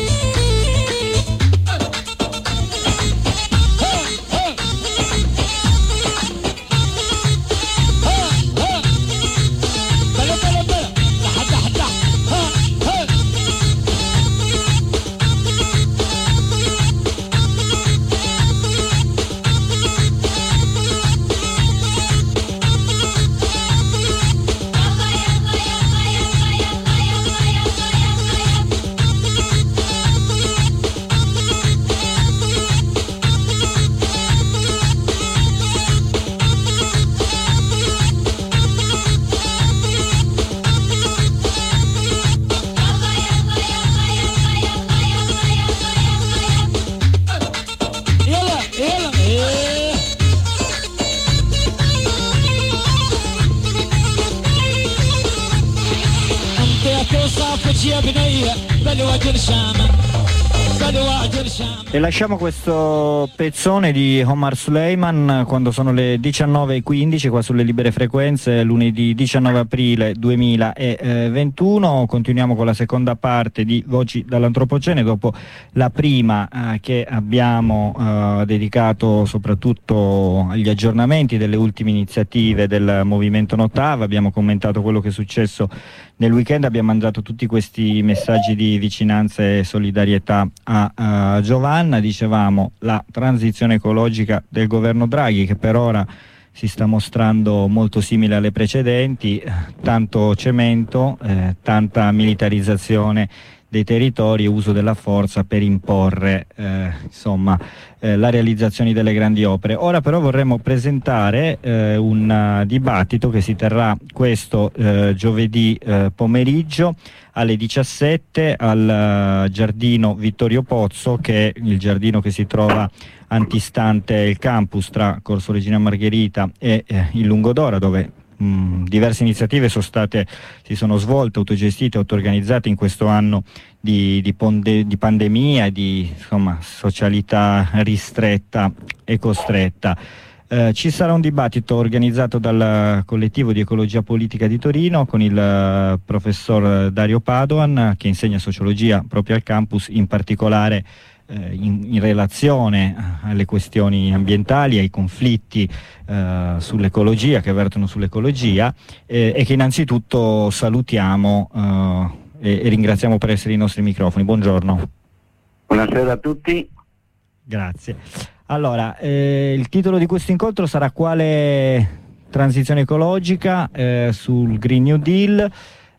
[SPEAKER 7] E lasciamo questo pezzone di Omar Suleiman quando sono le diciannove e quindici qua sulle libere frequenze, lunedì diciannove aprile duemilaventuno. Continuiamo con la seconda parte di Voci dall'Antropocene dopo la prima eh, che abbiamo eh, dedicato soprattutto agli aggiornamenti delle ultime iniziative del movimento Notava. Abbiamo commentato quello che è successo nel weekend, abbiamo mandato tutti questi messaggi di vicinanza e solidarietà a, a Giovanna. Dicevamo la transizione ecologica del governo Draghi che per ora si sta mostrando molto simile alle precedenti, tanto cemento, eh, tanta militarizzazione dei territori e uso della forza per imporre eh, insomma eh, la realizzazione delle grandi opere. Ora però vorremmo presentare eh, un uh, dibattito che si terrà questo eh, giovedì eh, pomeriggio alle diciassette al uh, giardino Vittorio Pozzo, che è il giardino che si trova antistante il campus tra Corso Regina Margherita e eh, il Lungodora, dove mh, diverse iniziative sono state, si sono svolte, autogestite, auto-organizzate in questo anno di, di, ponde, di pandemia e di insomma, socialità ristretta e costretta. Eh, ci sarà un dibattito organizzato dal collettivo di ecologia politica di Torino con il uh, professor Dario Padoan, che insegna sociologia proprio al campus, in particolare eh, in, in relazione alle questioni ambientali, ai conflitti eh, sull'ecologia, che vertono sull'ecologia, eh, e che innanzitutto salutiamo eh, e, e ringraziamo per essere i nostri microfoni. Buongiorno.
[SPEAKER 14] Buonasera a tutti.
[SPEAKER 7] Grazie. Allora, eh, il titolo di questo incontro sarà quale transizione ecologica eh, sul Green New Deal.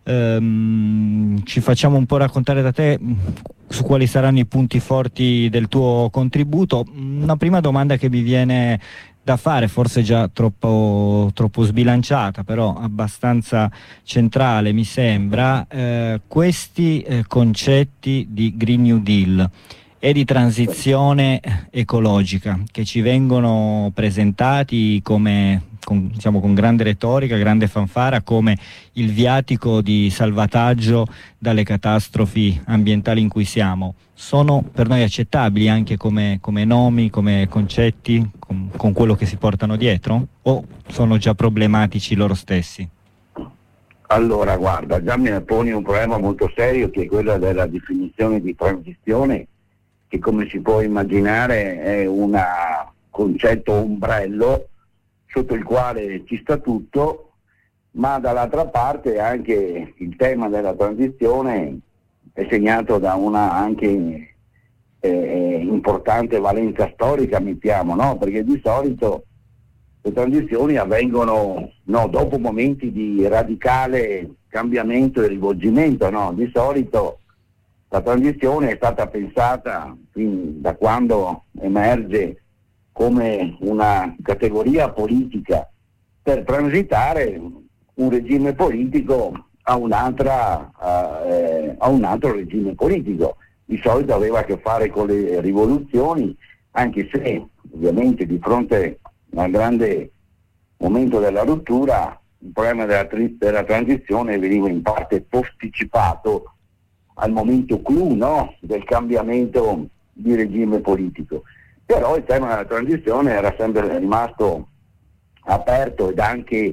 [SPEAKER 7] Ehm, ci facciamo un po' raccontare da te su quali saranno i punti forti del tuo contributo. Una prima domanda che mi viene da fare, forse già troppo, troppo sbilanciata, però abbastanza centrale mi sembra, eh, questi eh, concetti di Green New Deal e di transizione ecologica che ci vengono presentati come con, diciamo, con grande retorica, grande fanfara, come il viatico di salvataggio dalle catastrofi ambientali in cui siamo, sono per noi accettabili anche come, come nomi, come concetti, con, con quello che si portano dietro, o sono già problematici loro stessi?
[SPEAKER 14] Allora, guarda, già mi poni un problema molto serio, che è quello della definizione di transizione, che come si può immaginare è un concetto ombrello sotto il quale ci sta tutto, ma dall'altra parte anche il tema della transizione è segnato da una anche eh, importante valenza storica, mettiamo, no? Perché di solito le transizioni avvengono no, dopo momenti di radicale cambiamento e rivolgimento, no? Di solito la transizione è stata pensata fin da quando emerge come una categoria politica per transitare un regime politico a, un'altra, a, eh, a un altro regime politico. Di solito aveva a che fare con le rivoluzioni, anche se ovviamente di fronte al grande momento della rottura il problema della, della transizione veniva in parte posticipato al momento clou, no? Del cambiamento di regime politico. Però il tema della transizione era sempre rimasto aperto ed anche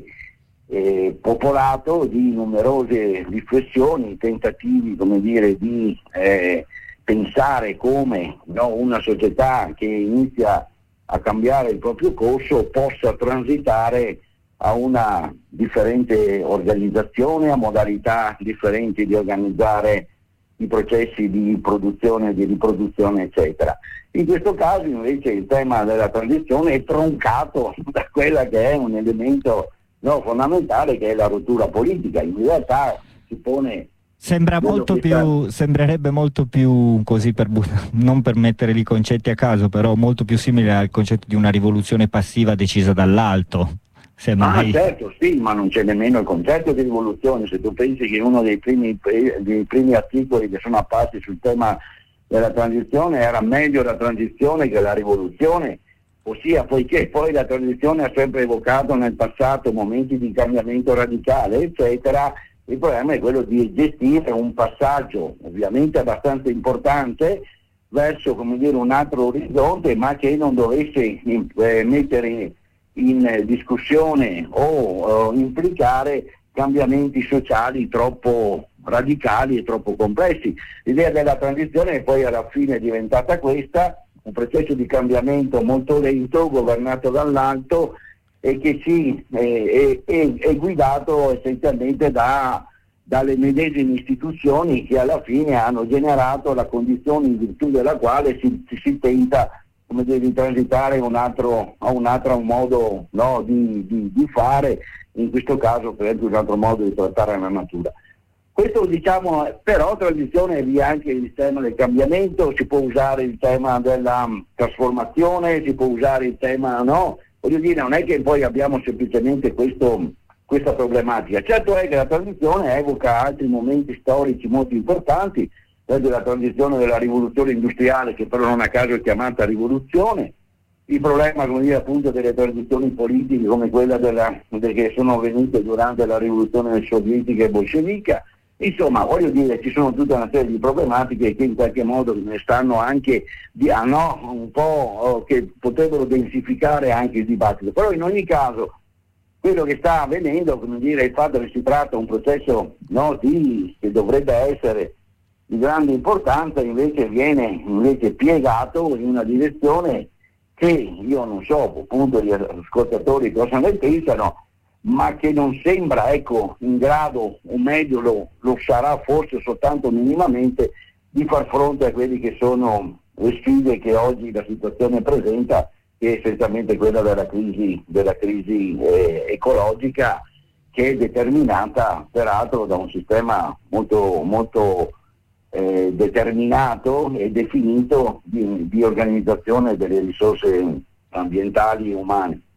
[SPEAKER 14] eh, popolato di numerose riflessioni, tentativi, come dire, di eh, pensare come no, una società che inizia a cambiare il proprio corso possa transitare a una differente organizzazione, a modalità differenti di organizzare i processi di produzione, di riproduzione, eccetera. In questo caso invece il tema della transizione è troncato da quella che è un elemento no, fondamentale, che è la rottura politica. In realtà si pone...
[SPEAKER 7] Sembra molto più, sta... sembrerebbe molto più, così per non per mettere i concetti a caso, però molto più simile al concetto di una rivoluzione passiva decisa dall'alto.
[SPEAKER 14] Ah mai... certo, sì, ma non c'è nemmeno il concetto di rivoluzione. Se tu pensi che uno dei primi, dei primi articoli che sono apparsi sul tema della transizione era meglio la transizione che la rivoluzione, ossia poiché poi la transizione ha sempre evocato nel passato momenti di cambiamento radicale, eccetera, il problema è quello di gestire un passaggio ovviamente abbastanza importante verso, come dire, un altro orizzonte, ma che non dovesse eh, mettere in discussione o, o implicare cambiamenti sociali troppo radicali e troppo complessi. L'idea della transizione poi alla fine è diventata questa, un processo di cambiamento molto lento, governato dall'alto e che si, eh, è, è, è guidato essenzialmente da, dalle medesime istituzioni che alla fine hanno generato la condizione in virtù della quale si, si tenta come devi transitare un altro, a un altro modo no, di, di, di fare, in questo caso per esempio un altro modo di trattare la natura. Questo diciamo, però transizione è lì anche il tema del cambiamento, si può usare il tema della trasformazione, si può usare il tema, no? Voglio dire, non è che poi abbiamo semplicemente questo, questa problematica. Certo è che la transizione evoca altri momenti storici molto importanti, la transizione della rivoluzione industriale, che però non a caso è chiamata rivoluzione, il problema come dire, appunto delle transizioni politiche come quella della, de, che sono avvenute durante la rivoluzione sovietica e bolscevica. Insomma, voglio dire, ci sono tutta una serie di problematiche che in qualche modo ne stanno anche di, ah, no, un po' oh, che potrebbero densificare anche il dibattito. Però in ogni caso quello che sta avvenendo, come dire, il fatto che si tratta di un processo no, di, che dovrebbe essere di grande importanza, invece viene invece piegato in una direzione che io non so appunto gli ascoltatori cosa ne pensano, ma che non sembra ecco in grado, o meglio lo, lo sarà forse soltanto minimamente, di far fronte a quelli che sono le sfide che oggi la situazione presenta, che è essenzialmente quella della crisi, della crisi eh, ecologica, che è determinata peraltro da un sistema molto molto Eh, determinato e definito di, di organizzazione delle risorse ambientali e umane.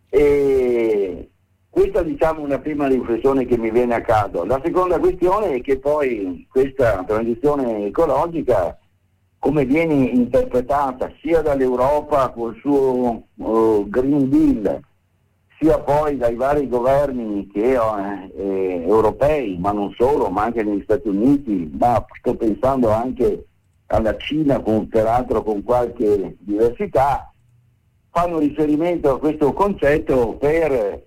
[SPEAKER 14] E questa, diciamo, è una prima riflessione che mi viene a caso. La seconda questione è che poi questa transizione ecologica, come viene interpretata sia dall'Europa col suo uh, Green Deal, sia poi dai vari governi che, eh, europei, ma non solo, ma anche negli Stati Uniti, ma sto pensando anche alla Cina, con, peraltro con qualche diversità, fanno riferimento a questo concetto per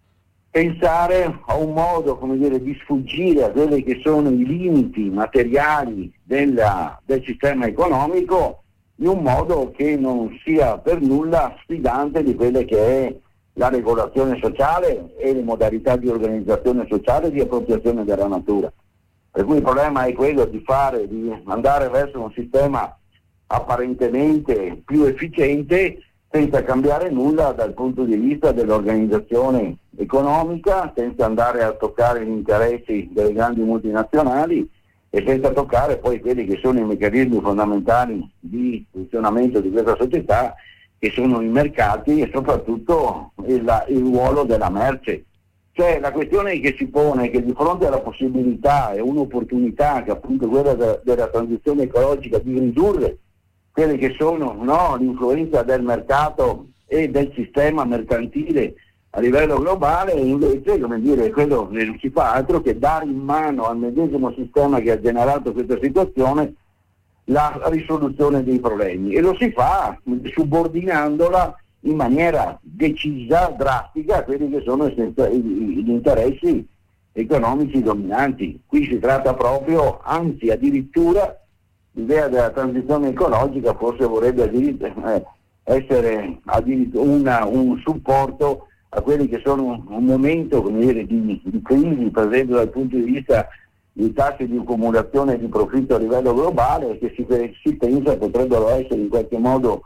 [SPEAKER 14] pensare a un modo, come dire, di sfuggire a quelli che sono i limiti materiali della, del sistema economico, in un modo che non sia per nulla sfidante di quelle che è la regolazione sociale e le modalità di organizzazione sociale e di appropriazione della natura. Per cui il problema è quello di fare, di andare verso un sistema apparentemente più efficiente senza cambiare nulla dal punto di vista dell'organizzazione economica, senza andare a toccare gli interessi delle grandi multinazionali e senza toccare poi quelli che sono i meccanismi fondamentali di funzionamento di questa società, che sono i mercati e soprattutto il, il ruolo della merce. Cioè la questione che si pone è che di fronte alla possibilità e un'opportunità che appunto quella de, della transizione ecologica di ridurre quelle che sono, no, l'influenza del mercato e del sistema mercantile a livello globale, invece, come dire, quello non si fa altro che dare in mano al medesimo sistema che ha generato questa situazione la risoluzione dei problemi, e lo si fa subordinandola in maniera decisa, drastica, a quelli che sono gli interessi economici dominanti. Qui si tratta proprio, anzi addirittura, l'idea della transizione ecologica forse vorrebbe eh, essere una, un supporto a quelli che sono un momento, come dire, di, di crisi, per esempio dal punto di vista dei tassi di accumulazione di profitto a livello globale, che si, si pensa potrebbero essere in qualche modo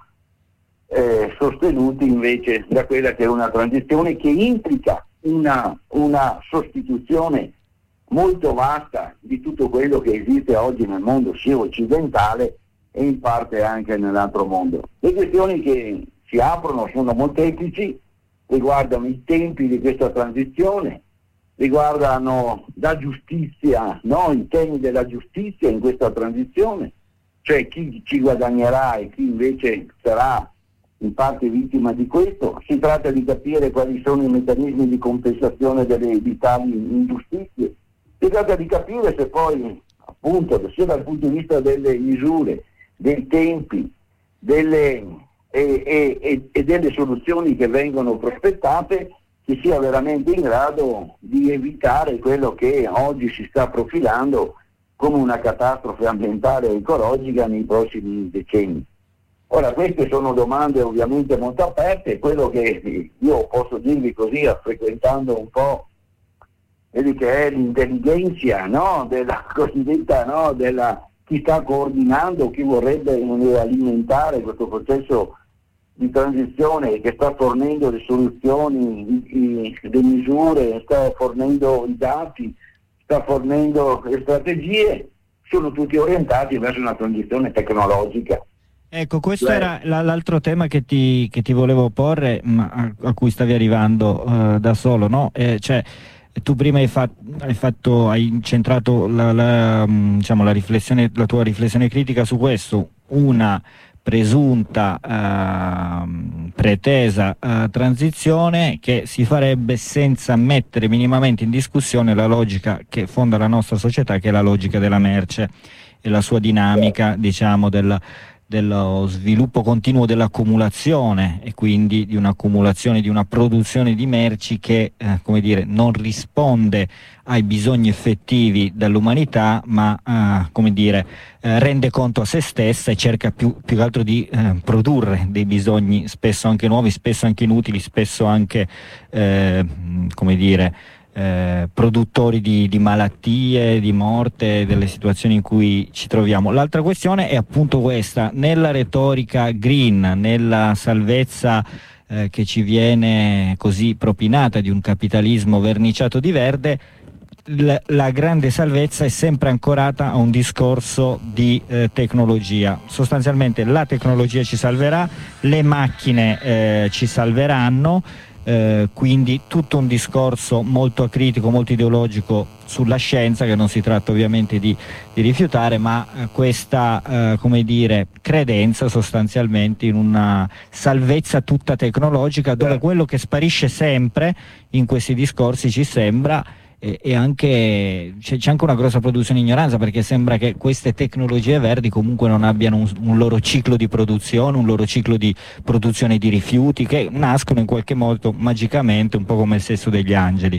[SPEAKER 14] eh, sostenuti invece da quella che è una transizione che implica una, una sostituzione molto vasta di tutto quello che esiste oggi nel mondo sia occidentale e in parte anche nell'altro mondo. Le questioni che si aprono sono molteplici, riguardano i tempi di questa transizione, riguardano la giustizia, no? I temi della giustizia in questa transizione, cioè chi ci guadagnerà e chi invece sarà in parte vittima di questo. Si tratta di capire quali sono i meccanismi di compensazione delle, di tali ingiustizie. Si tratta di capire se poi, appunto, sia dal punto di vista delle misure, dei tempi, delle, e, e, e delle soluzioni che vengono prospettate, si sia veramente in grado di evitare quello che oggi si sta profilando come una catastrofe ambientale e ecologica nei prossimi decenni. Ora, queste sono domande ovviamente molto aperte. Quello che io posso dirvi così, frequentando un po' vedi che è l'intelligenza, no? Della cosiddetta, no? Della chi sta coordinando, chi vorrebbe alimentare questo processo di transizione, che sta fornendo le soluzioni, i, i, le misure, sta fornendo i dati, sta fornendo le strategie, sono tutti orientati verso una transizione tecnologica.
[SPEAKER 7] Ecco, questo Beh. era l'altro tema che ti, che ti volevo porre, ma a, a cui stavi arrivando uh, da solo, no? Eh, cioè, tu prima hai, fat, hai, fatto, hai incentrato la, la, diciamo, la, riflessione, la tua riflessione critica su questo, una presunta uh, pretesa uh, transizione che si farebbe senza mettere minimamente in discussione la logica che fonda la nostra società, che è la logica della merce e la sua dinamica, diciamo, del, dello sviluppo continuo dell'accumulazione, e quindi di un'accumulazione, di una produzione di merci che eh, come dire, non risponde ai bisogni effettivi dell'umanità, ma eh, come dire, eh, rende conto a se stessa e cerca più, più che altro di eh, produrre dei bisogni spesso anche nuovi, spesso anche inutili, spesso anche eh, come dire Eh, produttori di, di malattie, di morte, delle situazioni in cui ci troviamo. L'altra questione è appunto questa: nella retorica green, nella salvezza eh, che ci viene così propinata di un capitalismo verniciato di verde, l- la grande salvezza è sempre ancorata a un discorso di eh, tecnologia. Sostanzialmente la tecnologia ci salverà, le macchine eh, ci salveranno, Eh, quindi tutto un discorso molto acritico, molto ideologico sulla scienza, che non si tratta ovviamente di, di rifiutare, ma eh, questa eh, come dire credenza sostanzialmente in una salvezza tutta tecnologica, dove quello che sparisce sempre in questi discorsi ci sembra e, e anche c'è, c'è anche una grossa produzione di ignoranza, perché sembra che queste tecnologie verdi comunque non abbiano un, un loro ciclo di produzione, un loro ciclo di produzione di rifiuti, che nascono in qualche modo magicamente, un po' come il sesso degli angeli.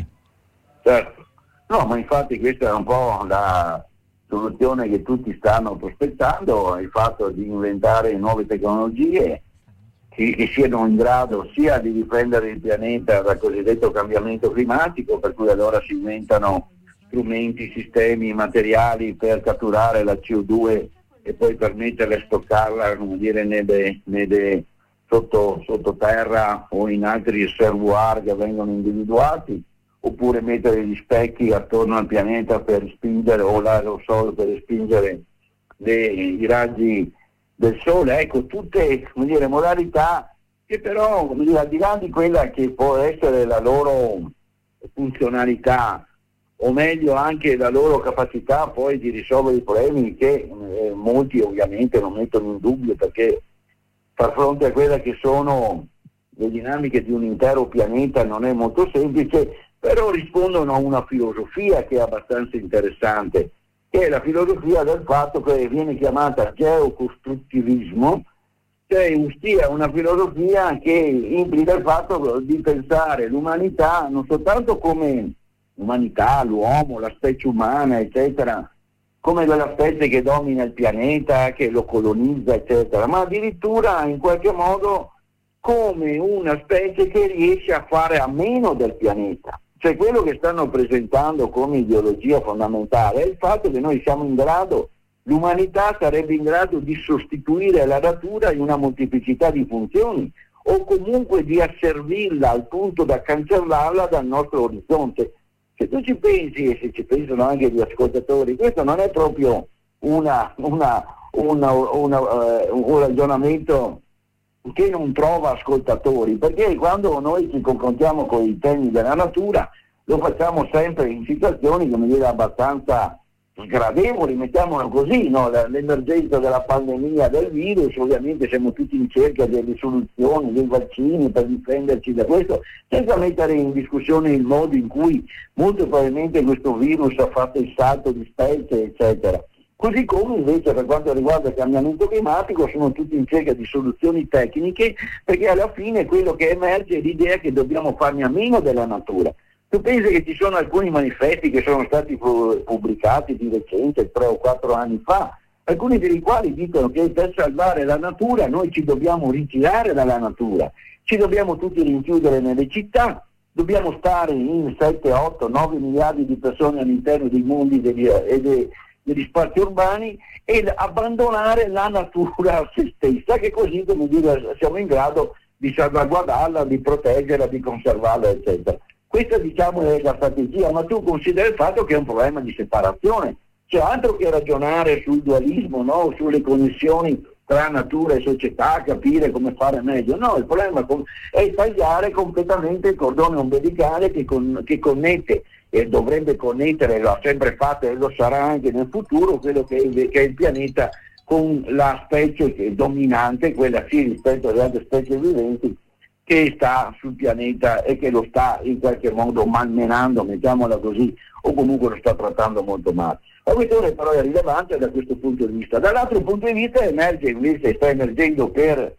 [SPEAKER 14] Certo, no, ma infatti questa è un po' la soluzione che tutti stanno prospettando, il fatto di inventare nuove tecnologie che, che siano in grado sia di difendere il pianeta dal cosiddetto cambiamento climatico, per cui allora si inventano strumenti, sistemi, materiali per catturare la C O due e poi permetterle stoccarla, come dire, nelle, nelle, sotto, sottoterra o in altri reservoir che vengono individuati, oppure mettere gli specchi attorno al pianeta per spingere, o l'aerosol per spingere le, i raggi del sole. Ecco, tutte, come dire, modalità che però, come dire, al di là di quella che può essere la loro funzionalità, o meglio anche la loro capacità poi di risolvere i problemi, che eh, molti ovviamente non mettono in dubbio, perché far fronte a quelle che sono le dinamiche di un intero pianeta non è molto semplice, però rispondono a una filosofia che è abbastanza interessante, che è la filosofia del fatto che viene chiamata geocostruttivismo, cioè ossia una filosofia che implica il fatto di pensare l'umanità non soltanto come umanità, l'uomo, la specie umana, eccetera, come quella specie che domina il pianeta, che lo colonizza, eccetera, ma addirittura in qualche modo come una specie che riesce a fare a meno del pianeta. Cioè quello che stanno presentando come ideologia fondamentale è il fatto che noi siamo in grado, l'umanità sarebbe in grado di sostituire la natura in una molteplicità di funzioni, o comunque di asservirla al punto da cancellarla dal nostro orizzonte. Se tu ci pensi, e se ci pensano anche gli ascoltatori, questo non è proprio una, una, una, una, uh, un ragionamento che non trova ascoltatori, perché quando noi ci confrontiamo con i temi della natura lo facciamo sempre in situazioni, come dire, abbastanza sgradevoli, mettiamolo così, no? L'emergenza della pandemia del virus, ovviamente siamo tutti in cerca delle soluzioni, dei vaccini per difenderci da questo, senza mettere in discussione il modo in cui molto probabilmente questo virus ha fatto il salto di specie, eccetera. Così come invece per quanto riguarda il cambiamento climatico sono tutti in cerca di soluzioni tecniche, perché alla fine quello che emerge è l'idea che dobbiamo farne a meno della natura. Tu pensi che ci sono alcuni manifesti che sono stati pubblicati di recente, tre o quattro anni fa, alcuni dei quali dicono che per salvare la natura noi ci dobbiamo ritirare dalla natura, ci dobbiamo tutti rinchiudere nelle città, dobbiamo stare in sette, otto, nove miliardi di persone all'interno dei mondi degli, e dei, degli spazi urbani, ed abbandonare la natura a se stessa, che così, come dire, siamo in grado di salvaguardarla, di proteggerla, di conservarla, eccetera. Questa, diciamo, è la strategia, ma tu consideri il fatto che è un problema di separazione, c'è altro che ragionare sul dualismo, no? Sulle connessioni tra natura e società, capire come fare meglio. No, il problema è tagliare completamente il cordone ombelicale che, con, che connette, e dovrebbe connettere, lo ha sempre fatto e lo sarà anche nel futuro, quello che è, che è il pianeta con la specie che è dominante, quella sì rispetto alle altre specie viventi, che sta sul pianeta e che lo sta in qualche modo malmenando, mettiamola così, o comunque lo sta trattando molto male. La questione però è rilevante da questo punto di vista. Dall'altro punto di vista emerge invece, sta emergendo per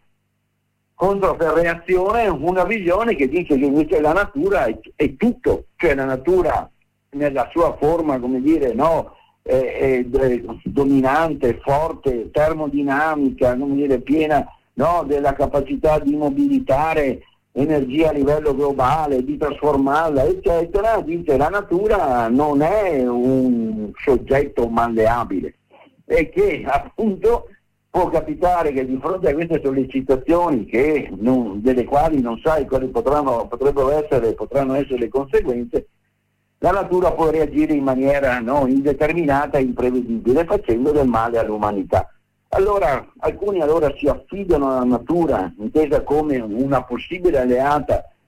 [SPEAKER 14] contro per reazione una visione che dice che invece la natura è, è tutto, cioè la natura nella sua forma, come dire, no, è, è, è dominante, forte, termodinamica, come dire, piena, no, della capacità di mobilitare energia a livello globale, di trasformarla, eccetera. Dice la natura non è un soggetto malleabile, e che appunto può capitare che di fronte a queste sollecitazioni, che non, delle quali non sai quali potranno, potrebbero essere, potranno essere le conseguenze, la natura può reagire in maniera, no, indeterminata e imprevedibile, facendo del male all'umanità. Allora, alcuni allora si affidano alla natura, intesa come una possibile alleata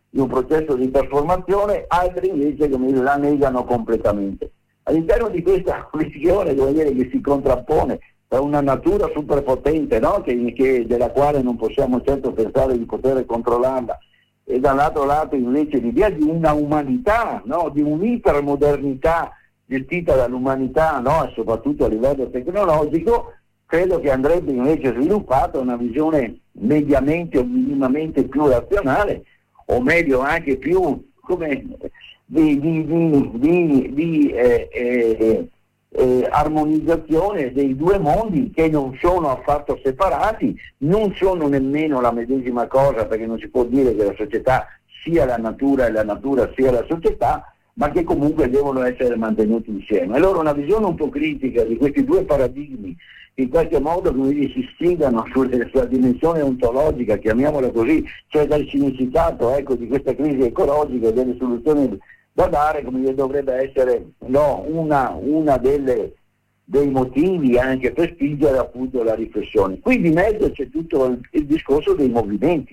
[SPEAKER 14] di un processo di trasformazione, altri invece come dire, la negano completamente. All'interno di questa visione, devo dire, che si contrappone tra una natura superpotente, no? che, che, della quale non possiamo certo pensare di poter controllarla, e dall'altro lato invece l'idea di una umanità, no? di un'ipermodernità gestita dall'umanità, no? e soprattutto a livello tecnologico, credo che andrebbe invece sviluppata una visione mediamente o minimamente più razionale, o meglio anche più come di, di, di, di, di eh, eh, eh, armonizzazione dei due mondi, che non sono affatto separati, non sono nemmeno la medesima cosa, perché non si può dire che la società sia la natura e la natura sia la società, ma che comunque devono essere mantenuti insieme. Allora una visione un po' critica di questi due paradigmi, in qualche modo come dire, si sfidano sulle, sulla dimensione ontologica, chiamiamola così, cioè dal significato ecco, di questa crisi ecologica e delle soluzioni da dare, come dire, dovrebbe essere no, una, una delle, dei motivi anche per spingere appunto la riflessione. Qui di mezzo c'è tutto il, il discorso dei movimenti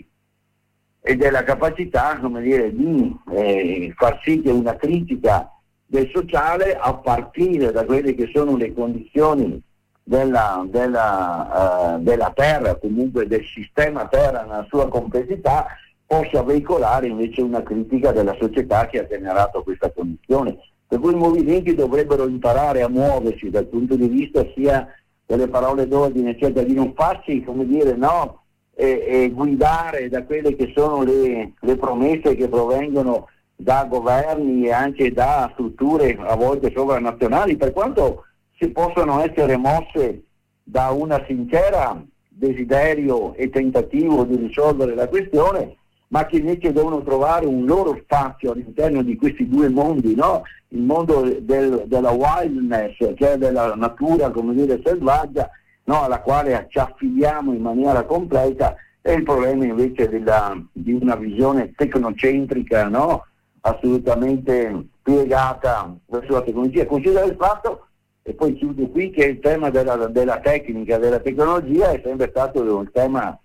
[SPEAKER 14] e della capacità, come dire, di eh, far sì che una critica del sociale, a partire da quelle che sono le condizioni della, della, uh, della terra, comunque del sistema terra nella sua complessità, possa veicolare invece una critica della società che ha generato questa condizione. Per cui i movimenti dovrebbero imparare a muoversi dal punto di vista sia delle parole d'ordine, eccetera, di non farsi, come dire, no, e, e guidare da quelle che sono le, le promesse che provengono da governi e anche da strutture a volte sovranazionali, per quanto si possono essere mosse da una sincera desiderio e tentativo di risolvere la questione, ma che invece devono trovare un loro spazio all'interno di questi due mondi, no? Il mondo del, della wildness, cioè della natura, come dire, selvaggia, no? Alla quale ci affiliamo in maniera completa, e il problema invece della, di una visione tecnocentrica, no? Assolutamente piegata verso la tecnologia. Considera il fatto, e poi chiudo qui, che il tema della, della tecnica, della tecnologia è sempre stato il tema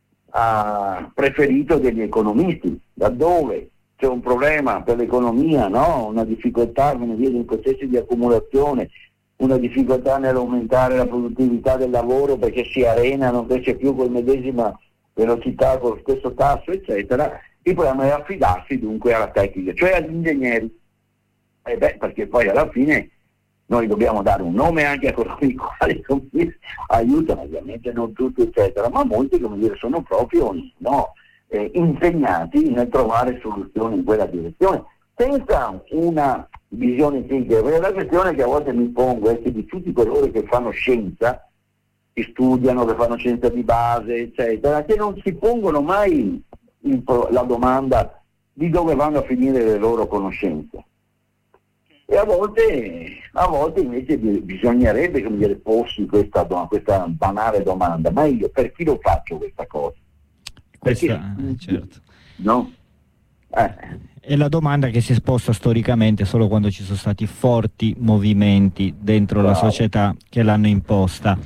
[SPEAKER 14] uh, preferito degli economisti, laddove c'è un problema per l'economia, no? Una difficoltà, come dire, in processi di accumulazione, una difficoltà nell'aumentare la produttività del lavoro perché si arena, non cresce più con la medesima velocità, con lo stesso tasso, eccetera. Il problema è affidarsi dunque alla tecnica, cioè agli ingegneri. E beh, perché poi alla fine noi dobbiamo dare un nome anche a coloro i quali aiutano, ovviamente non tutti, eccetera, ma molti, come dire, sono proprio no, eh, impegnati nel trovare soluzioni in quella direzione, senza una visione critica. Perché la questione che a volte mi pongo è che di tutti coloro che fanno scienza, che studiano, che fanno scienza di base, eccetera, che non si pongono mai il, la domanda di dove vanno a finire le loro conoscenze. E a volte, a volte invece bisognerebbe, come dire, porsi questa, questa banale domanda: ma io per chi lo faccio questa cosa?
[SPEAKER 7] Questa, perché, certo.
[SPEAKER 14] No? Eh.
[SPEAKER 7] È la domanda che si è posta storicamente solo quando ci sono stati forti movimenti dentro Bravo. la società che l'hanno imposta.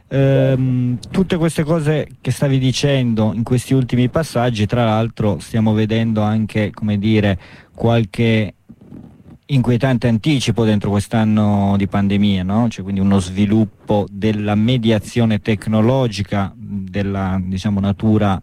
[SPEAKER 7] Ehm, tutte queste cose che stavi dicendo in questi ultimi passaggi, tra l'altro stiamo vedendo anche, come dire, qualche inquietante anticipo dentro quest'anno di pandemia, no? Cioè, quindi uno sviluppo della mediazione tecnologica della, diciamo, natura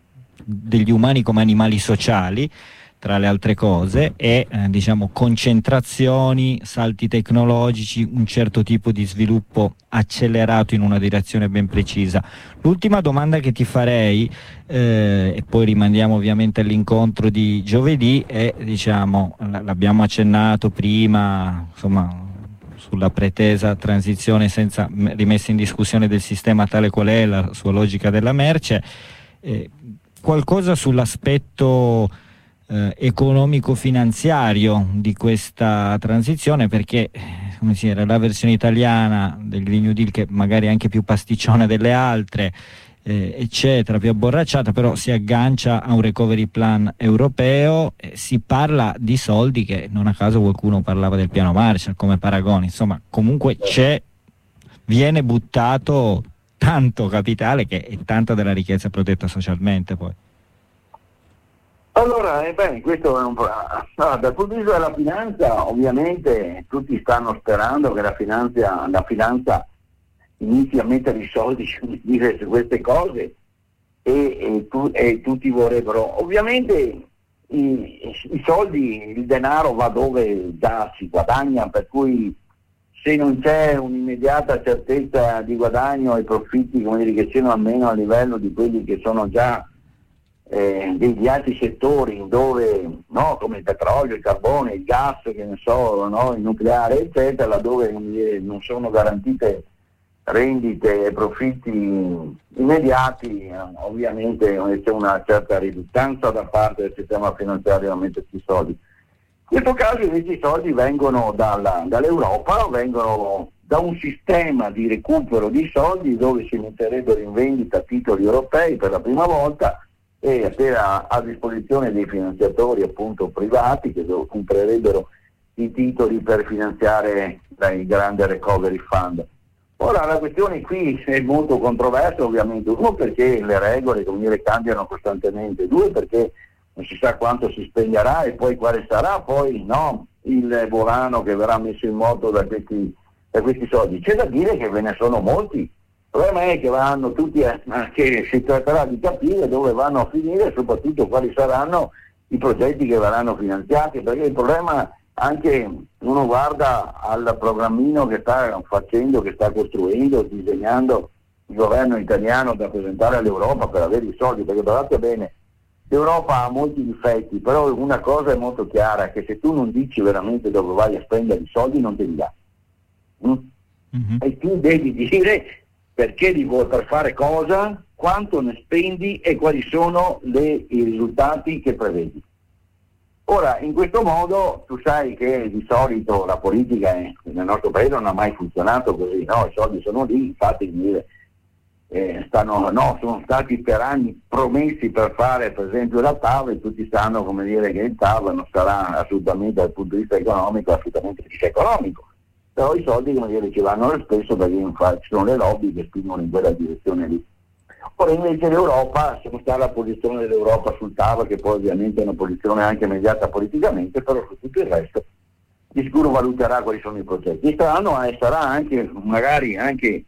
[SPEAKER 7] degli umani come animali sociali, tra le altre cose, e eh, diciamo concentrazioni, salti tecnologici, un certo tipo di sviluppo accelerato in una direzione ben precisa. L'ultima domanda che ti farei, eh, e poi rimandiamo ovviamente all'incontro di giovedì, è, diciamo, l'abbiamo accennato prima, insomma, sulla pretesa transizione senza rimessa in discussione del sistema tale qual è, la sua logica della merce, eh, qualcosa sull'aspetto Eh, economico-finanziario di questa transizione, perché come si era la versione italiana del Green New Deal, che magari è anche più pasticciona delle altre, eh, eccetera, più abborracciata, però si aggancia a un recovery plan europeo, eh, si parla di soldi che non a caso qualcuno parlava del piano Marshall come paragone, insomma comunque c'è, viene buttato tanto capitale che è tanta della ricchezza protetta socialmente poi.
[SPEAKER 14] Allora, eh beh, questo è un po'. Allora, dal punto di vista della finanza, ovviamente tutti stanno sperando che la finanza, la finanza inizi a mettere i soldi su queste cose e, e, tu, e tutti vorrebbero. Ovviamente i, i soldi, il denaro va dove già si guadagna, per cui se non c'è un'immediata certezza di guadagno e profitti, come dire, che siano almeno a livello di quelli che sono già eh, degli altri settori dove, no, come il petrolio, il carbone, il gas, che ne so, no, il nucleare, eccetera, laddove dire, non sono garantite rendite e profitti immediati, ovviamente c'è una certa riluttanza da parte del sistema finanziario a metterci i soldi. In questo caso invece i soldi vengono dalla, dall'Europa, vengono da un sistema di recupero di soldi dove si metterebbero in vendita titoli europei per la prima volta e appena a disposizione dei finanziatori appunto privati che comprerebbero i titoli per finanziare il grande recovery fund. Ora la questione qui è molto controversa ovviamente, uno perché le regole come dire, cambiano costantemente, due perché non si sa quanto si spenderà e poi quale sarà poi no, il volano che verrà messo in moto da questi, da questi soldi. C'è da dire che ve ne sono molti, il problema è che vanno tutti a, che si tratterà di capire dove vanno a finire e soprattutto quali saranno i progetti che verranno finanziati, perché il problema anche uno guarda al programmino che sta facendo, che sta costruendo, disegnando il governo italiano da presentare all'Europa per avere i soldi, perché guardate bene, l'Europa ha molti difetti, però una cosa è molto chiara, che se tu non dici veramente dove vai a spendere i soldi non te li dà. Mm? Mm-hmm. E tu devi dire perché li vuoi, per fare cosa, quanto ne spendi e quali sono le, i risultati che prevedi. Ora, in questo modo tu sai che di solito la politica è, nel nostro paese non ha mai funzionato così, no? I soldi sono lì, infatti dire, eh, stanno, no, sono stati per anni promessi per fare per esempio la T A V e tutti sanno come dire che il T A V non sarà assolutamente dal punto di vista economico, assolutamente diseconomico, però i soldi come dire ci vanno spesso perché infatti ci sono le lobby che spingono in quella direzione lì. Ora invece l'Europa, siamo stati alla posizione dell'Europa sul T A V, che poi ovviamente è una posizione anche mediata politicamente, però su tutto il resto di sicuro valuterà quali sono i progetti. E saranno, eh, sarà anche magari anche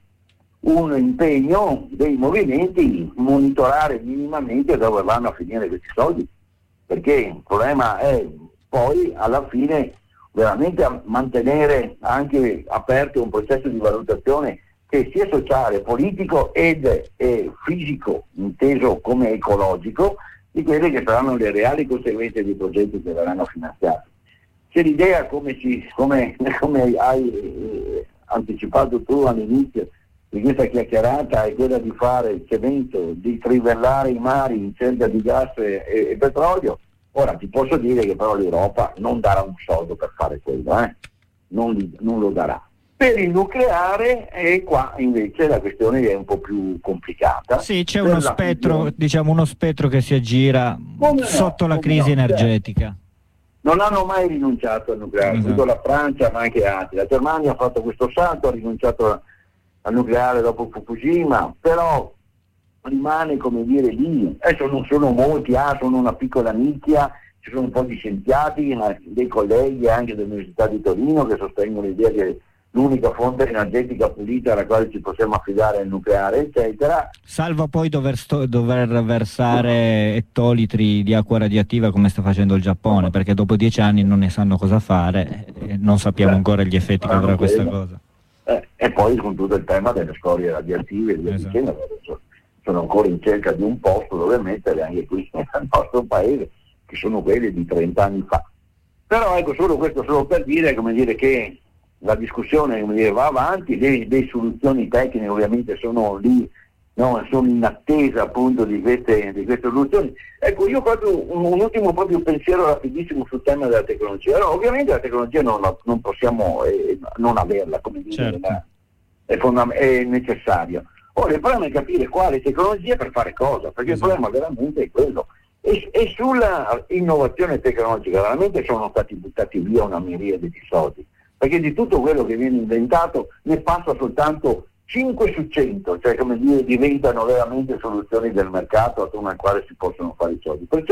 [SPEAKER 14] un impegno dei movimenti monitorare minimamente dove vanno a finire questi soldi, perché il problema è poi alla fine veramente a mantenere anche aperto un processo di valutazione che sia sociale, politico ed eh, fisico, inteso come ecologico, di quelle che saranno le reali conseguenze dei progetti che verranno finanziati. C'è l'idea, come, ci, come, come hai eh, anticipato tu all'inizio di questa chiacchierata, è quella di fare il cemento, di trivellare i mari in cerca di gas e, e, e petrolio. Ora ti posso dire che però l'Europa non darà un soldo per fare quello, eh? non, li, non lo darà. Per il nucleare, e qua invece la questione è un po' più complicata.
[SPEAKER 7] Sì, c'è uno spettro, diciamo uno spettro che si aggira come sotto no, la crisi no, energetica. Certo.
[SPEAKER 14] Non hanno mai rinunciato al nucleare, esatto. La Francia ma anche altri. La Germania ha fatto questo salto, ha rinunciato al nucleare dopo Fukushima, però rimane come dire lì. Adesso non sono molti, ah, sono una piccola nicchia, ci sono un po' di scienziati, dei colleghi anche dell'Università di Torino che sostengono l'idea che l'unica fonte energetica pulita alla quale ci possiamo affidare è il nucleare, eccetera.
[SPEAKER 7] Salvo poi dover, sto, dover versare ettolitri di acqua radioattiva come sta facendo il Giappone, perché dopo dieci anni non ne sanno cosa fare e non sappiamo eh, ancora gli effetti che avrà questa cosa.
[SPEAKER 14] Eh, e poi con tutto il tema delle scorie radioattive e via
[SPEAKER 7] esatto.
[SPEAKER 14] dicendo, sono ancora in cerca di un posto dove mettere anche qui nel nostro paese, che sono quelli di trent'anni fa. Però ecco, solo questo solo per dire, come dire, che la discussione come dire, va avanti, le, le soluzioni tecniche ovviamente sono lì, no? Sono in attesa appunto di queste, di queste soluzioni. Ecco, io proprio un, un ultimo proprio pensiero rapidissimo sul tema della tecnologia. Allora, ovviamente la tecnologia non, la, non possiamo eh, non averla, come dire,
[SPEAKER 7] certo.
[SPEAKER 14] la, è, fondam- è necessario. Ora il problema è capire quale tecnologia per fare cosa, perché esatto. Il problema veramente è quello. E, e sulla innovazione tecnologica veramente sono stati buttati via una miriade di soldi, perché di tutto quello che viene inventato ne passa soltanto cinque su cento, cioè come dire diventano veramente soluzioni del mercato attorno al quale si possono fare i soldi. Perciò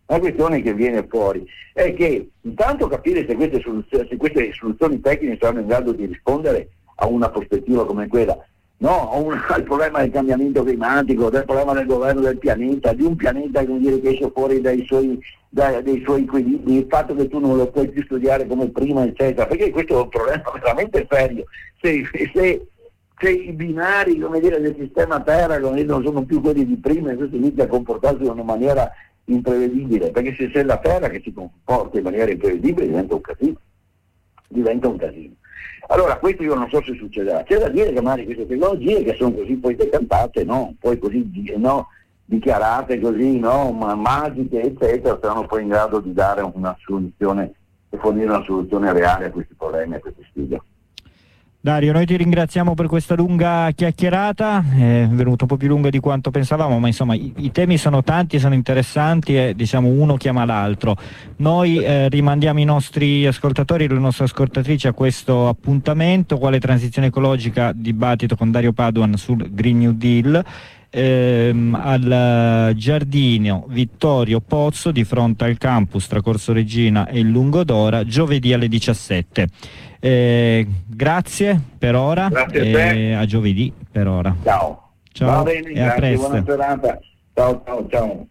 [SPEAKER 14] La questione che viene fuori è che intanto capire se queste soluzioni, se queste soluzioni tecniche saranno in grado di rispondere a una prospettiva come quella, no, a un, al problema del cambiamento climatico, del problema del governo del pianeta, di un pianeta che, dire, che esce fuori dai suoi, dai, dai suoi equilibri, il fatto che tu non lo puoi più studiare come prima, eccetera, perché questo è un problema veramente serio. Se, se, se i binari, come dire, del sistema Terra come dire, non sono più quelli di prima e questo inizia a comportarsi in una maniera imprevedibile, perché se c'è la Terra che si comporta in maniera imprevedibile diventa un casino, diventa un casino. Allora questo io non so se succederà, c'è da dire che magari queste tecnologie che sono così poi decantate, no, poi così no, dichiarate così, no, ma magiche eccetera, saranno poi in grado di dare una soluzione e fornire una soluzione reale a questi problemi, a queste sfide.
[SPEAKER 7] Dario, noi ti ringraziamo per questa lunga chiacchierata, è venuta un po' più lunga di quanto pensavamo, ma insomma i, i temi sono tanti, sono interessanti e diciamo uno chiama l'altro. Noi eh, rimandiamo i nostri ascoltatori e le nostre ascoltatrici a questo appuntamento, quale transizione ecologica, dibattito con Dario Padoan sul Green New Deal, ehm, al Giardino Vittorio Pozzo di fronte al campus tra Corso Regina e il Lungodora, giovedì alle diciassette. Eh, grazie per ora,
[SPEAKER 14] grazie
[SPEAKER 7] e
[SPEAKER 14] a te.
[SPEAKER 7] A giovedì per ora.
[SPEAKER 14] Ciao.
[SPEAKER 7] Ciao.
[SPEAKER 14] Va bene,
[SPEAKER 7] e
[SPEAKER 14] grazie,
[SPEAKER 7] a presto.
[SPEAKER 14] buona serata. Ciao, ciao, ciao.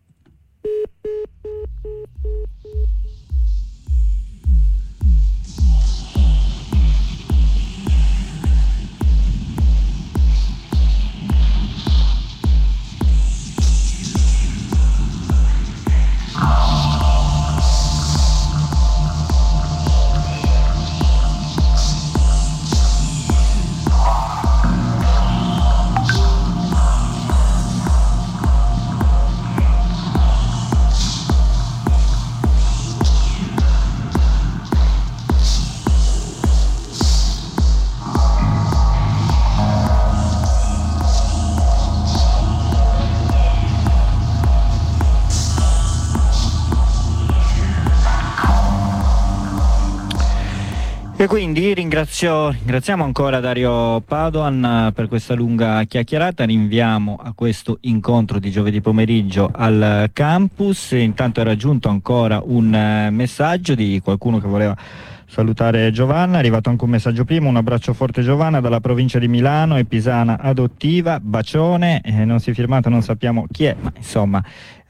[SPEAKER 7] E quindi ringrazio, ringraziamo ancora Dario Padoan per questa lunga chiacchierata, rinviamo a questo incontro di giovedì pomeriggio al campus. Intanto è raggiunto ancora un messaggio di qualcuno che voleva salutare Giovanna, è arrivato anche un messaggio prima, un abbraccio forte Giovanna dalla provincia di Milano e Pisana adottiva, bacione, eh, non si è firmato, non sappiamo chi è, ma insomma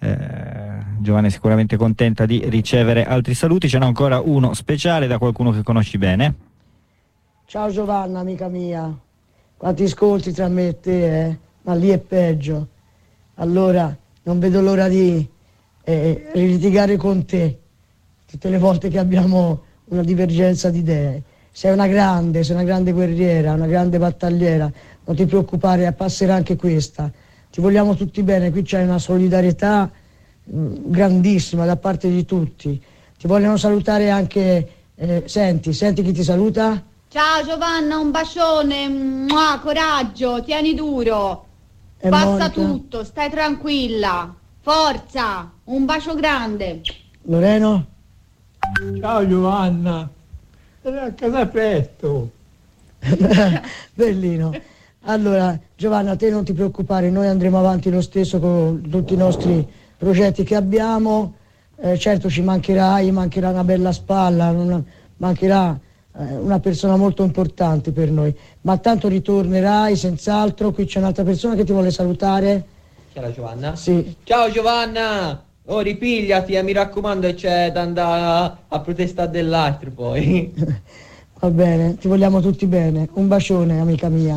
[SPEAKER 7] eh, Giovanna è sicuramente contenta di ricevere altri saluti. Ce n'è ancora uno speciale da qualcuno che conosci bene.
[SPEAKER 8] Ciao Giovanna, amica mia, quanti scontri tra me e te, eh? Ma lì è peggio. Allora non vedo l'ora di eh, litigare con te tutte le volte che abbiamo una divergenza di idee. Sei una grande, sei una grande guerriera, una grande battagliera, non ti preoccupare, passerà anche questa. Ti vogliamo tutti bene, qui c'è una solidarietà mh, grandissima da parte di tutti. Ti vogliono salutare anche, eh, senti, senti chi ti saluta?
[SPEAKER 1] Ciao Giovanna, un bacione, mua, coraggio, tieni duro,
[SPEAKER 8] E
[SPEAKER 1] passa
[SPEAKER 8] Monica?
[SPEAKER 1] tutto, stai tranquilla, forza, un bacio grande.
[SPEAKER 8] Loreno?
[SPEAKER 3] Ciao Giovanna, a casa presto.
[SPEAKER 8] Bellino. Allora Giovanna, te non ti preoccupare, noi andremo avanti lo stesso con tutti i nostri progetti che abbiamo. Eh, certo ci mancherai, mancherà una bella spalla, una, mancherà eh, una persona molto importante per noi, ma tanto ritornerai senz'altro. Qui c'è un'altra persona che ti vuole salutare.
[SPEAKER 15] C'è la Giovanna?
[SPEAKER 8] Sì.
[SPEAKER 15] Ciao Giovanna! Oh, ripigliati, eh, mi raccomando, e c'è da andare a, a protestare dell'altro poi.
[SPEAKER 8] Va bene, ti vogliamo tutti bene. Un bacione, amica mia.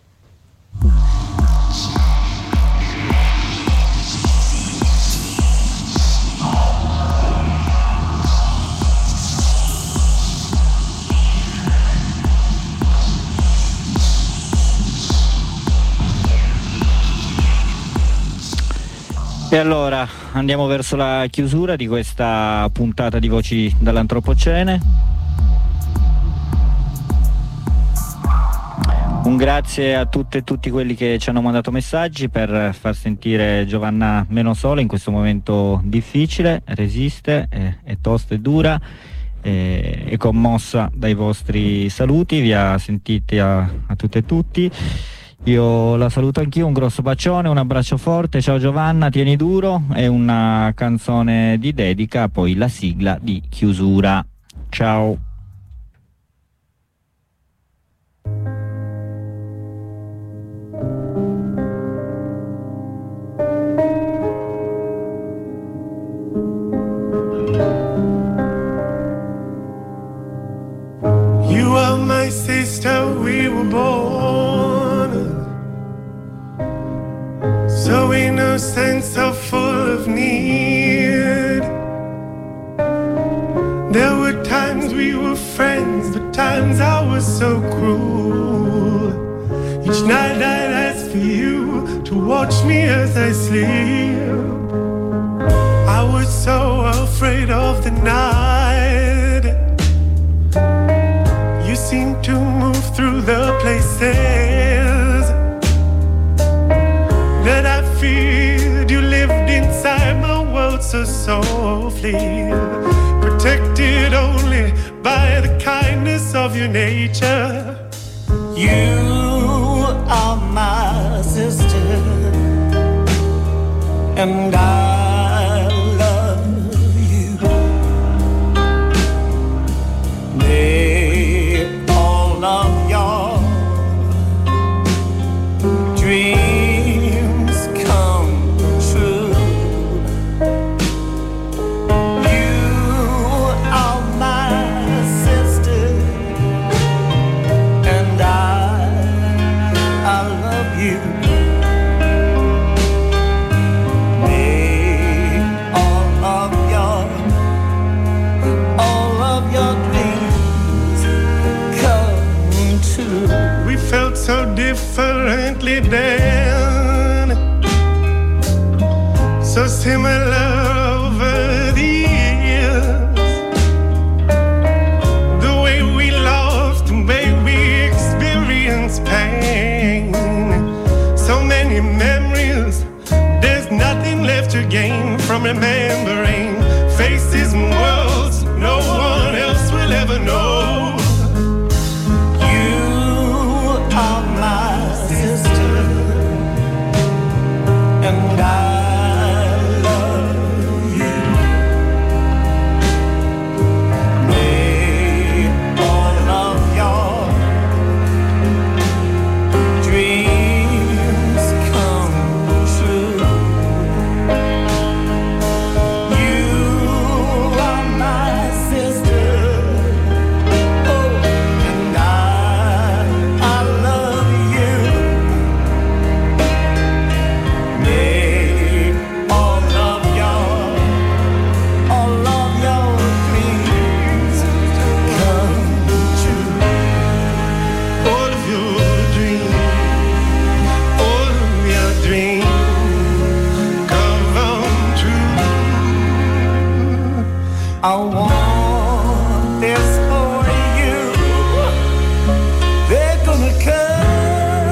[SPEAKER 7] E allora andiamo verso la chiusura di questa puntata di Voci dall'Antropocene. Un grazie a tutte e tutti quelli che ci hanno mandato messaggi per far sentire Giovanna meno sola in questo momento difficile. Resiste, è, è tosta e dura, è, è commossa dai vostri saluti, vi ha sentiti a, a tutte e tutti. Io la saluto anch'io, un grosso bacione, un abbraccio forte, ciao Giovanna, tieni duro, e una canzone di dedica, poi la sigla di chiusura. Ciao.
[SPEAKER 16] You are my sister, we were born so innocent, so full of need. There were times we were friends, but times I was so cruel. Each night I'd ask for you to watch me as I sleep. I was so afraid of the night. You seemed to move through the places that I feared. You lived inside my world so softly, protected only by the kindness of your nature.
[SPEAKER 2] You are my sister, and I love you. May all of your dreams come true. You are my sister, and I, I love you. May all of your, all of your dreams come true.
[SPEAKER 16] We felt so differently then, so similar over the years. The way we loved, the way we experienced pain. So many memories, there's nothing left to gain from remembering faces and worlds no one else will ever know.
[SPEAKER 2] You are my sister, and I love you. May all of your dreams come true. You are my sister, oh, and I, I love you. May all of your, all of your dreams come true.
[SPEAKER 16] All of your dreams, all of your dreams come true.
[SPEAKER 2] I want this for you. They're gonna come,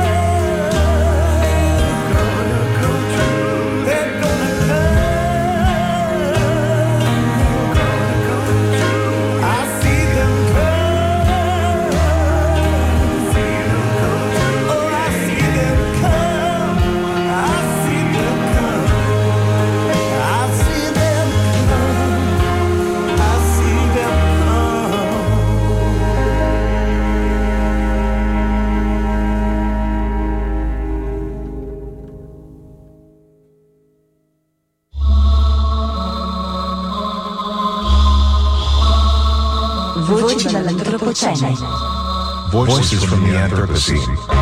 [SPEAKER 2] gonna come true. They're gonna come, gonna come true. I see them come, see them come. Oh, I see them come, I see them come, I see them come, I see them come.
[SPEAKER 17] Voci dall'antropocene.
[SPEAKER 18] Voices from the Anthropocene.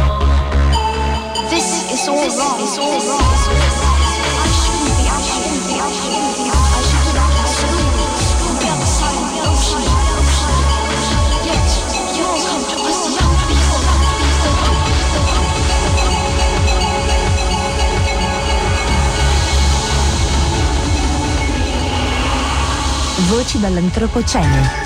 [SPEAKER 11] This is all wrong. It's all wrong. I shouldn't be. I shouldn't be. I shouldn't be. I shouldn't be. I shouldn't be. On the other side of the ocean. Yet you all come to us young people.
[SPEAKER 17] Voci dall'antropocene.